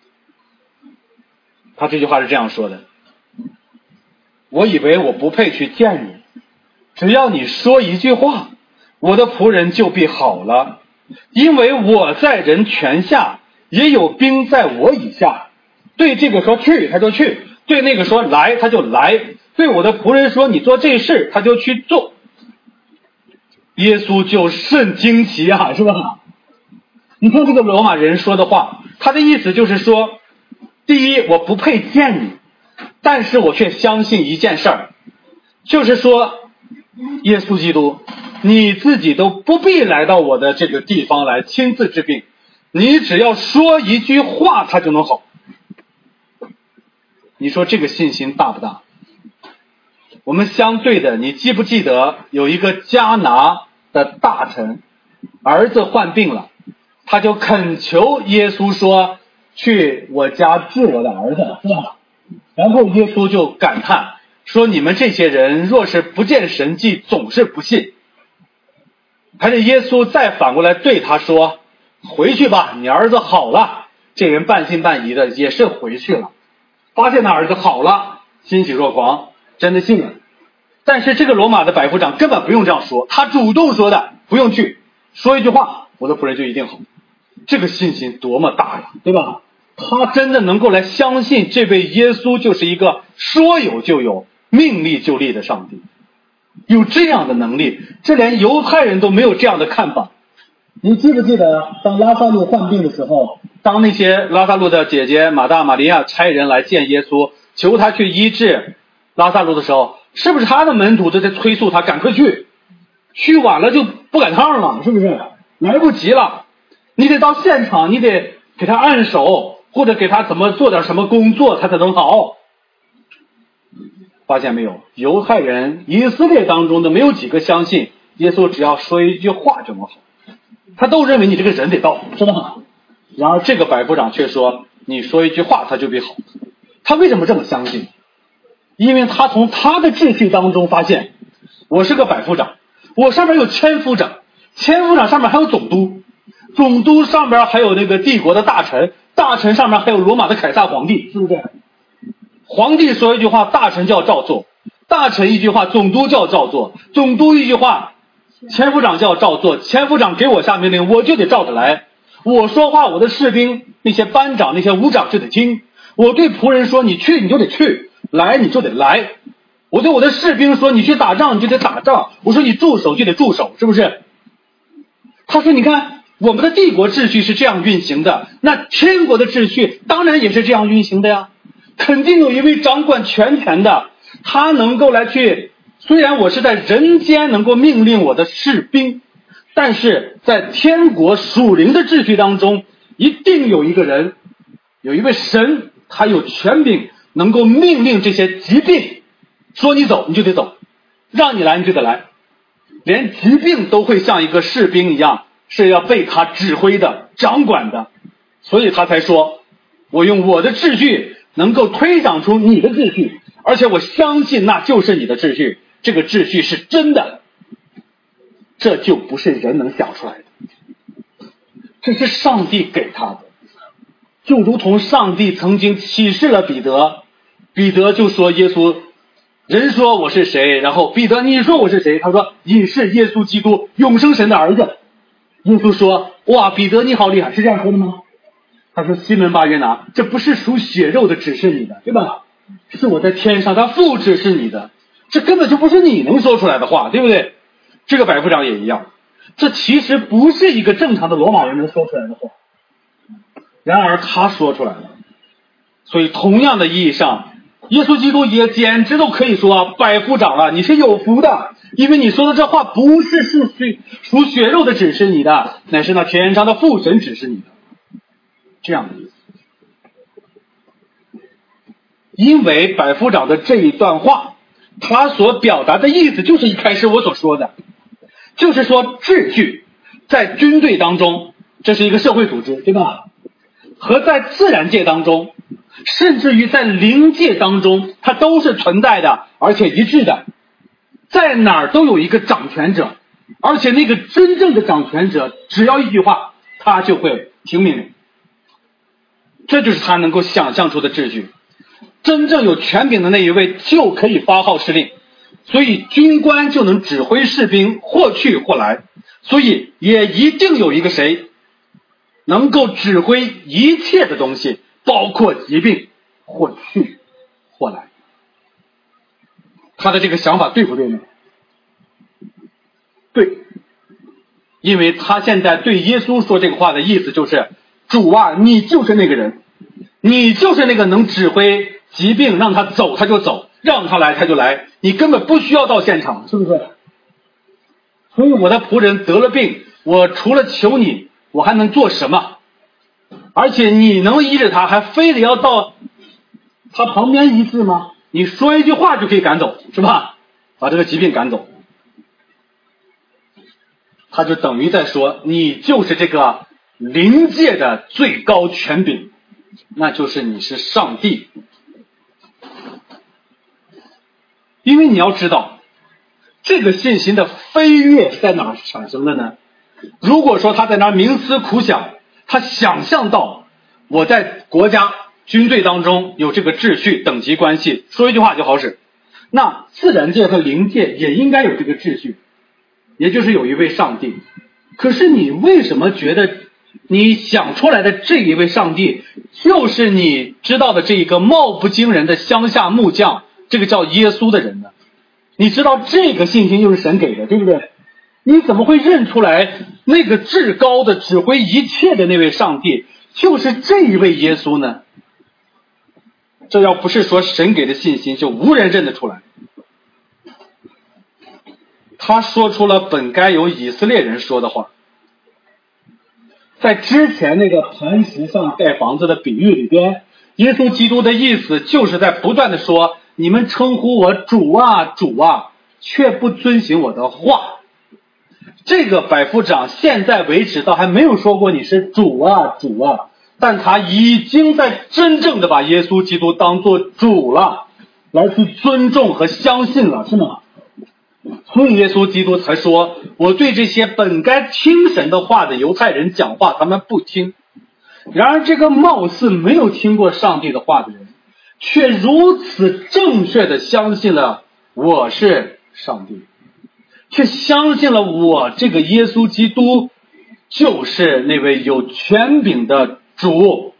他这句话是这样说的：我以为我不配去见你，只要你说一句话，我的仆人就必好了，因为我在人权下，也有兵在我以下。对这个说去，他就去；对那个说来，他就来；对我的仆人说你做这事，他就去做。耶稣就甚惊奇啊，是吧？你看这个罗马人说的话，他的意思就是说，第一，我不配见你，但是我却相信一件事儿，就是说耶稣基督你自己都不必来到我的这个地方来亲自治病，你只要说一句话他就能好。你说这个信心大不大？我们相对的，你记不记得有一个迦拿的大臣儿子患病了，他就恳求耶稣说去我家治我的儿子，是吧？然后耶稣就感叹说，你们这些人若是不见神迹，总是不信。还是耶稣再反过来对他说，回去吧，你儿子好了。这人半信半疑的也是回去了，发现他儿子好了，欣喜若狂，真的信了。但是这个罗马的百夫长根本不用这样说，他主动说的，不用去说一句话，我的仆人就一定好。这个信心多么大呀，对吧？他真的能够来相信这位耶稣就是一个说有就有、命立就立的上帝，有这样的能力，这连犹太人都没有这样的看法。你记不记得当拉撒路患病的时候，当那些拉撒路的姐姐马大、玛利亚差人来见耶稣，求他去医治拉撒路的时候，是不是他的门徒都在催促他赶快去，去晚了就不赶趟了，是不是？来不及了，你得到现场，你得给他按手，或者给他怎么做点什么工作他才能好。发现没有，犹太人以色列当中的没有几个相信耶稣只要说一句话就能好，他都认为你这个人得到，是吧？然而这个百夫长却说你说一句话他就必好。他为什么这么相信？因为他从他的秩序当中发现，我是个百夫长，我上面有千夫长，千夫长上面还有总督，总督上边还有那个帝国的大臣，大臣上面还有罗马的凯撒皇帝，是不是？皇帝说一句话，大臣就要照做；大臣一句话，总督就要照做；总督一句话，千夫长就要照做；千夫长给我下命令，我就得照着来。我说话，我的士兵那些班长、那些武长就得听。我对仆人说，你去你就得去，来你就得来。我对我的士兵说，你去打仗你就得打仗。我说你驻守就得驻守，是不是？他说，你看我们的帝国秩序是这样运行的，那天国的秩序当然也是这样运行的呀。肯定有一位掌管全权的，他能够来去，虽然我是在人间能够命令我的士兵，但是在天国属灵的秩序当中，一定有一个人，有一位神，他有权柄能够命令这些疾病，说你走你就得走，让你来你就得来，连疾病都会像一个士兵一样，是要被他指挥的掌管的。所以他才说，我用我的秩序能够推想出你的秩序，而且我相信那就是你的秩序，这个秩序是真的，这就不是人能想出来的，这是上帝给他的。就如同上帝曾经启示了彼得，彼得就说耶稣，人说我是谁，然后彼得你说我是谁，他说你是耶稣基督，永生神的儿子。耶稣说，哇，彼得你好厉害，是这样说的吗？他说，西门巴约拿，这不是属血肉的指示你的，对吧？是我在天上他父指示你的，这根本就不是你能说出来的话，对不对？这个百夫长也一样，这其实不是一个正常的罗马人能说出来的话，然而他说出来了。所以同样的意义上，耶稣基督也简直都可以说，百夫长啊，你是有福的，因为你说的这话不是属血肉的指示你的，乃是那天上的父神指示你的，这样的意思。因为百夫长的这一段话，他所表达的意思就是一开始我所说的，就是说秩序在军队当中，这是一个社会组织，对吧？和在自然界当中，甚至于在灵界当中，它都是存在的，而且一致的。在哪儿都有一个掌权者，而且那个真正的掌权者，只要一句话，他就会听命令。这就是他能够想象出的秩序。真正有权柄的那一位就可以发号施令，所以军官就能指挥士兵或去或来，所以也一定有一个谁能够指挥一切的东西，包括疾病，或去或来。他的这个想法对不对呢？对，因为他现在对耶稣说这个话的意思就是，主啊，你就是那个人，你就是那个能指挥疾病，让他走他就走，让他来他就来，你根本不需要到现场，是不是？所以我的仆人得了病，我除了求你，我还能做什么？而且你能医治他，还非得要到他旁边医治吗？你说一句话就可以赶走，是吧？把这个疾病赶走。他就等于在说，你就是这个灵界的最高权柄，那就是你是上帝。因为你要知道，这个信心的飞跃在哪儿产生的呢？如果说他在那儿冥思苦想，他想象到我在国家军队当中有这个秩序等级关系，说一句话就好使，那自然界和灵界也应该有这个秩序，也就是有一位上帝。可是你为什么觉得你想出来的这一位上帝就是你知道的这一个貌不惊人的乡下木匠，这个叫耶稣的人呢？你知道这个信心就是神给的，对不对？你怎么会认出来那个至高的指挥一切的那位上帝就是这一位耶稣呢？这要不是说神给的信心，就无人认得出来。他说出了本该由以色列人说的话。在之前那个磐石上盖房子的比喻里边，耶稣基督的意思就是在不断的说，你们称呼我主啊主啊，却不遵行我的话。这个百夫长现在为止倒还没有说过你是主啊主啊，但他已经在真正的把耶稣基督当作主了，来去尊重和相信了，是吗？所以耶稣基督才说，我对这些本该听神的话的犹太人讲话，他们不听。然而这个貌似没有听过上帝的话的人，却如此正确的相信了我是上帝，却相信了我这个耶稣基督就是那位有权柄的主。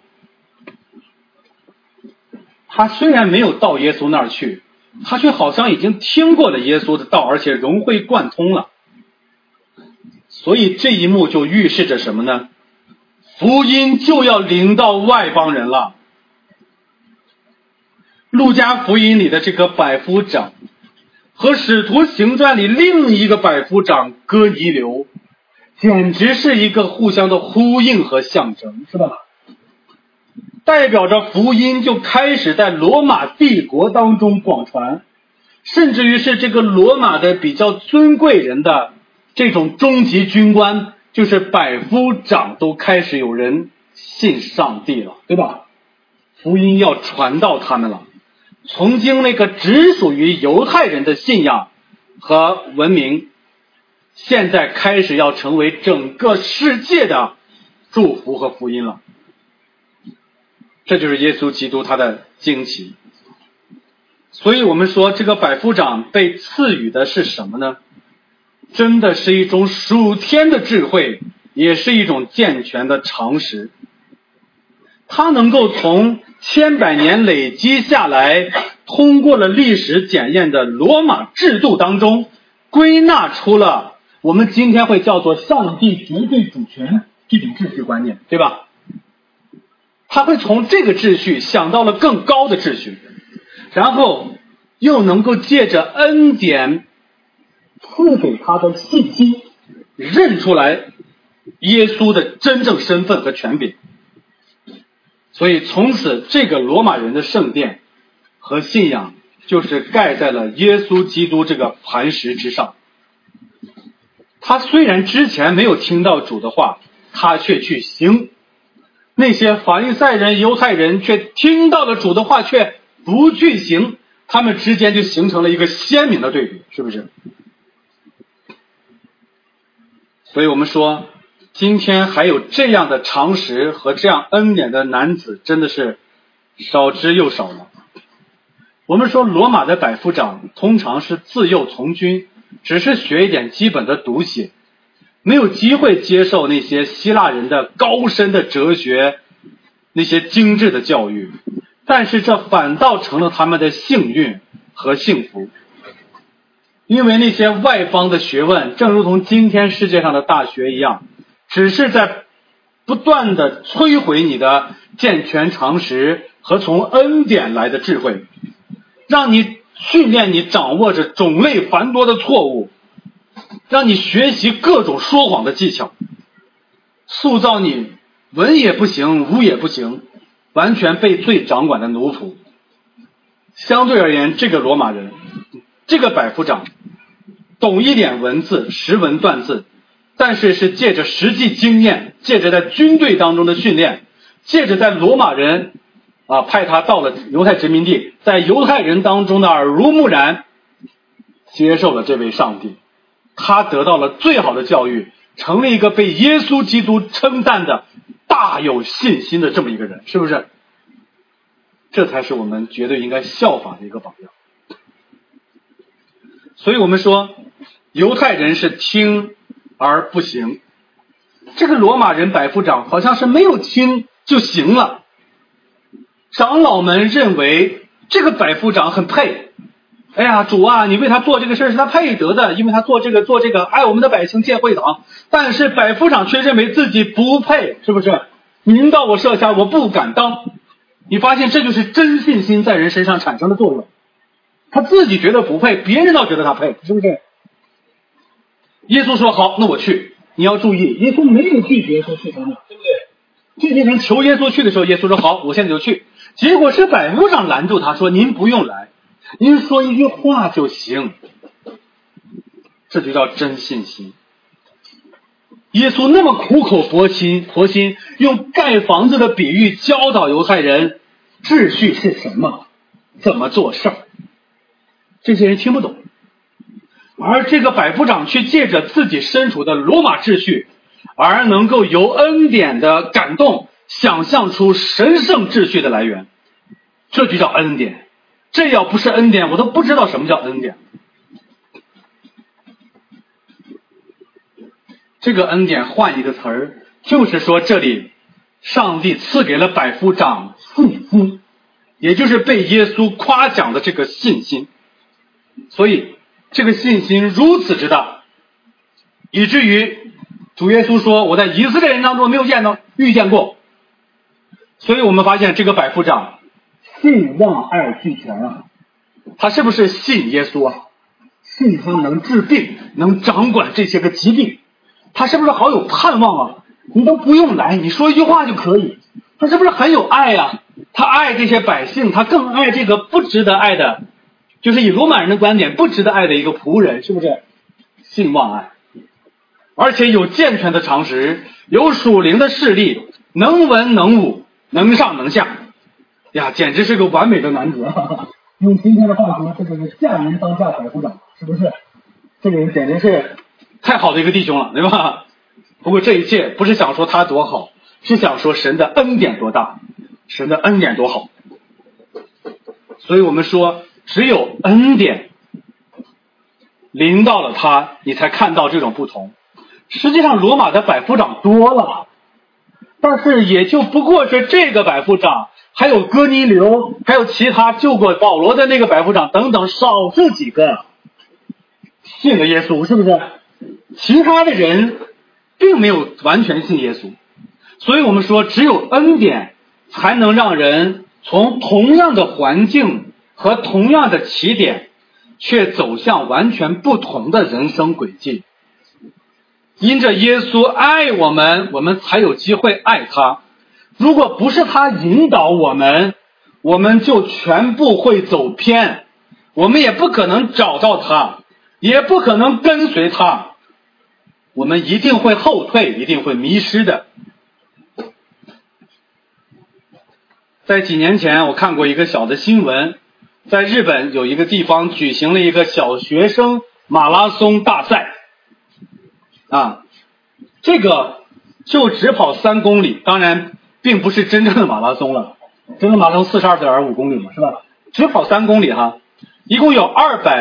他虽然没有到耶稣那儿去，他却好像已经听过了耶稣的道，而且融会贯通了。 所以这一幕就预示着什么呢？福音就要临到外邦人了。路加福音里的这个百夫长和使徒行传里另一个百夫长哥尼流，简直是一个互相的呼应和象征，是吧？代表着福音就开始在罗马帝国当中广传，甚至于是这个罗马的比较尊贵人的这种中级军官，就是百夫长，都开始有人信上帝了，对吧？福音要传到他们了。曾经那个只属于犹太人的信仰和文明，现在开始要成为整个世界的祝福和福音了。这就是耶稣基督他的惊奇。所以我们说这个百夫长被赐予的是什么呢？真的是一种属天的智慧，也是一种健全的常识。他能够从千百年累积下来，通过了历史检验的罗马制度当中，归纳出了我们今天会叫做上帝绝对主权这种秩序观念，对吧？他会从这个秩序想到了更高的秩序，然后又能够借着恩典赐给他的信心，认出来耶稣的真正身份和权柄。所以从此这个罗马人的圣殿和信仰就是盖在了耶稣基督这个磐石之上。他虽然之前没有听到主的话，他却去行；那些法利赛人犹太人却听到了主的话却不去行，他们之间就形成了一个鲜明的对比，是不是？所以我们说今天还有这样的常识和这样恩典的男子真的是少之又少了。我们说罗马的百夫长通常是自幼从军，只是学一点基本的读写，没有机会接受那些希腊人的高深的哲学，那些精致的教育，但是这反倒成了他们的幸运和幸福。因为那些外邦的学问正如同今天世界上的大学一样，只是在不断的摧毁你的健全常识和从恩典来的智慧，让你训练你掌握着种类繁多的错误，让你学习各种说谎的技巧，塑造你文也不行武也不行，完全被罪掌管的奴仆。相对而言，这个罗马人，这个百夫长懂一点文字，识文断字，但是是借着实际经验，借着在军队当中的训练，借着在罗马人派他到了犹太殖民地，在犹太人当中的耳濡目染，接受了这位上帝，他得到了最好的教育，成了一个被耶稣基督称赞的大有信心的这么一个人，是不是？这才是我们绝对应该效法的一个榜样。所以我们说犹太人是听而不行，这个罗马人百夫长好像是没有听就行了。长老们认为这个百夫长很配，哎呀，主啊，你为他做这个事是他配得的，因为他做这个爱我们的百姓建会堂。但是百夫长却认为自己不配，是不是？您到我舍下，我不敢当。你发现这就是真信心在人身上产生的作用。他自己觉得不配，别人倒觉得他配，是不是？耶稣说好，那我去。你要注意，耶稣没有拒绝说去他那，对不对？这些人求耶稣去的时候，耶稣说好，我现在就去。结果是百夫长拦住他说，您不用来，您说一句话就行。这就叫真信心。耶稣那么苦口婆心，用盖房子的比喻教导犹太人秩序是什么，怎么做事儿，这些人听不懂。而这个百夫长却借着自己身处的罗马秩序，而能够由恩典的感动想象出神圣秩序的来源，这就叫恩典。这要不是恩典，我都不知道什么叫恩典。这个恩典换一个词儿，就是说这里上帝赐给了百夫长信心，也就是被耶稣夸奖的这个信心。所以这个信心如此之大，以至于主耶稣说我在以色列人当中没有遇见过。所以我们发现这个百夫长信望爱俱全啊，他是不是信耶稣啊？信他能治病，能掌管这些个疾病，他是不是好有盼望啊？你都不用来，你说一句话就可以，他是不是很有爱啊？他爱这些百姓，他更爱这个不值得爱的，就是以罗马人的观点不值得爱的一个仆人，是不是？信望爱，而且有健全的常识，有属灵的势力，能文能武，能上能下呀，简直是个完美的男子啊！用今天的话说，这个是嫁人当嫁百夫长，是不是？这个人简直是太好的一个弟兄了，对吧？不过这一切不是想说他多好，是想说神的恩典多大，神的恩典多好。所以我们说，只有恩典临到了他，你才看到这种不同。实际上罗马的百夫长多了，但是也就不过是这个百夫长，还有哥尼流，还有其他救过保罗的那个百夫长等等，少数几个信了耶稣，是不是？其他的人并没有完全信耶稣。所以我们说，只有恩典才能让人从同样的环境和同样的起点，却走向完全不同的人生轨迹。因着耶稣爱我们，我们才有机会爱他。如果不是他引导我们，我们就全部会走偏，我们也不可能找到他，也不可能跟随他，我们一定会后退，一定会迷失的。在几年前我看过一个小的新闻，在日本有一个地方举行了一个小学生马拉松大赛啊，这个就只跑3公里，当然并不是真正的马拉松了，真的马拉松42.5公里嘛，是吧？只跑3公里哈，一共有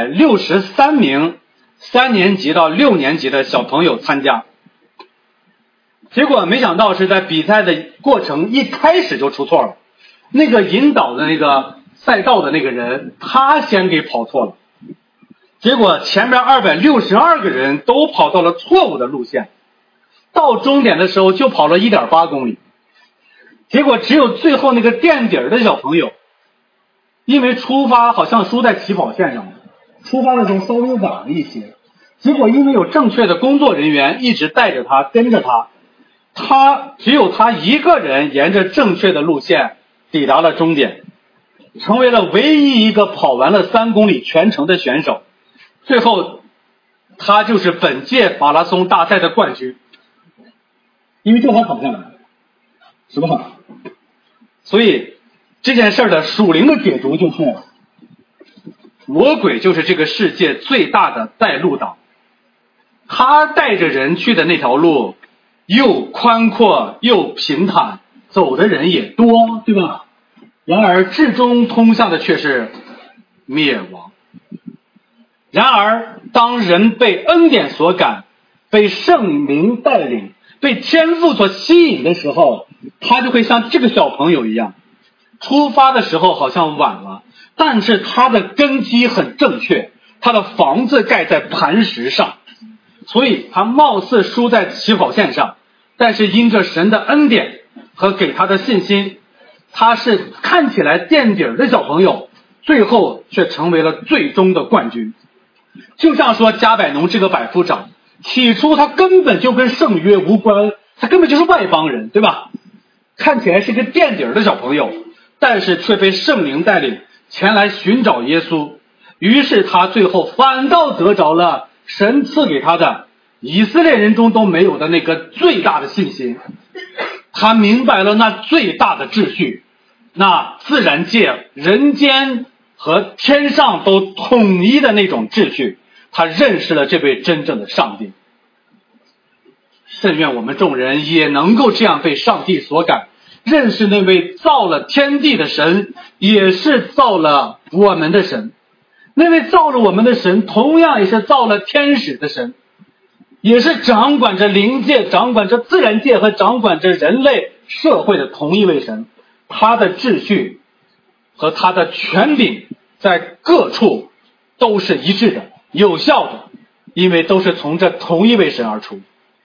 263名3年级到6年级的小朋友参加。结果没想到是在比赛的过程一开始就出错了，那个引导的那个赛道的那个人，他先给跑错了，结果前面262个人都跑到了错误的路线，到终点的时候就跑了 1.8 公里，结果只有最后那个垫底的小朋友，因为出发好像输在起跑线上，出发的时候稍微晚了一些，结果因为有正确的工作人员一直带着他跟着他只有他一个人沿着正确的路线抵达了终点，成为了唯一一个跑完了3公里全程的选手。最后他就是本届马拉松大赛的冠军，因为就他跑下来了，是吧？所以这件事的属灵的解读就是，魔鬼就是这个世界最大的带路党，他带着人去的那条路又宽阔又平坦，走的人也多，对吧？然而至终通向的却是灭亡。然而当人被恩典所感，被圣灵带领，被天父所吸引的时候，他就会像这个小朋友一样，出发的时候好像晚了，但是他的根基很正确，他的房子盖在磐石上，所以他貌似输在起跑线上，但是因着神的恩典和给他的信心，他是看起来垫底的小朋友，最后却成为了最终的冠军。就像说加百农这个百夫长，起初他根本就跟圣约无关，他根本就是外邦人，对吧？看起来是个垫底的小朋友，但是却被圣灵带领前来寻找耶稣，于是他最后反倒得着了神赐给他的以色列人中都没有的那个最大的信心。他明白了那最大的秩序，那自然界、人间和天上都统一的那种秩序，他认识了这位真正的上帝。甚愿我们众人也能够这样被上帝所感，认识那位造了天地的神，也是造了我们的神。那位造了我们的神，同样也是造了天使的神，也是掌管着灵界、掌管着自然界和掌管着人类社会的同一位神。他的秩序和他的权柄在各处都是一致的、有效的，因为都是从这同一位神而出。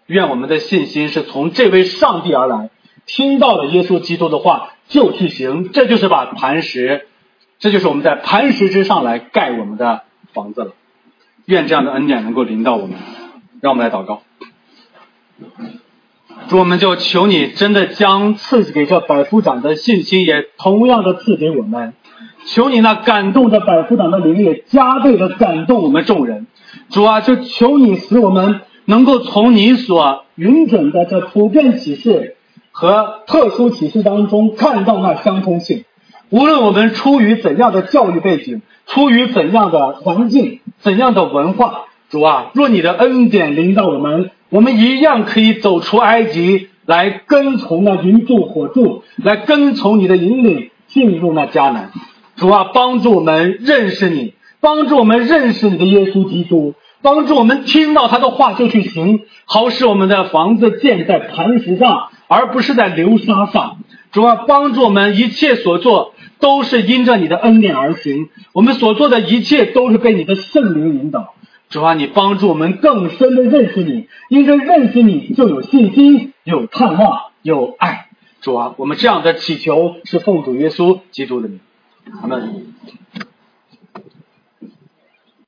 愿我们的信心是从这位上帝而来，听到了耶稣基督的话就去行，这就是我们在磐石之上来盖我们的房子了。愿这样的恩典能够临到我们。让我们来祷告。主，我们就求你真的将赐给这百夫长的信心也同样的赐给我们，求你那感动这百夫长的灵也加倍的感动我们众人。主啊，就求你使我们能够从你所允准的这普遍启示和特殊启示当中看到那相通性。无论我们出于怎样的教育背景，出于怎样的环境，怎样的文化，主啊，若你的恩典临到我们，我们一样可以走出埃及，来跟从那云柱火柱，来跟从你的引领进入那迦南。主啊，帮助我们认识你，帮助我们认识你的耶稣基督，帮助我们听到他的话就去行，好使我们的房子建在磐石上，而不是在流沙上。主啊，帮助我们一切所做都是因着你的恩典而行，我们所做的一切都是被你的圣灵引导。主啊，你帮助我们更深的认识你，因着认识你就有信心，有盼望，有爱。主啊，我们这样的祈求是奉主耶稣基督的名，阿们。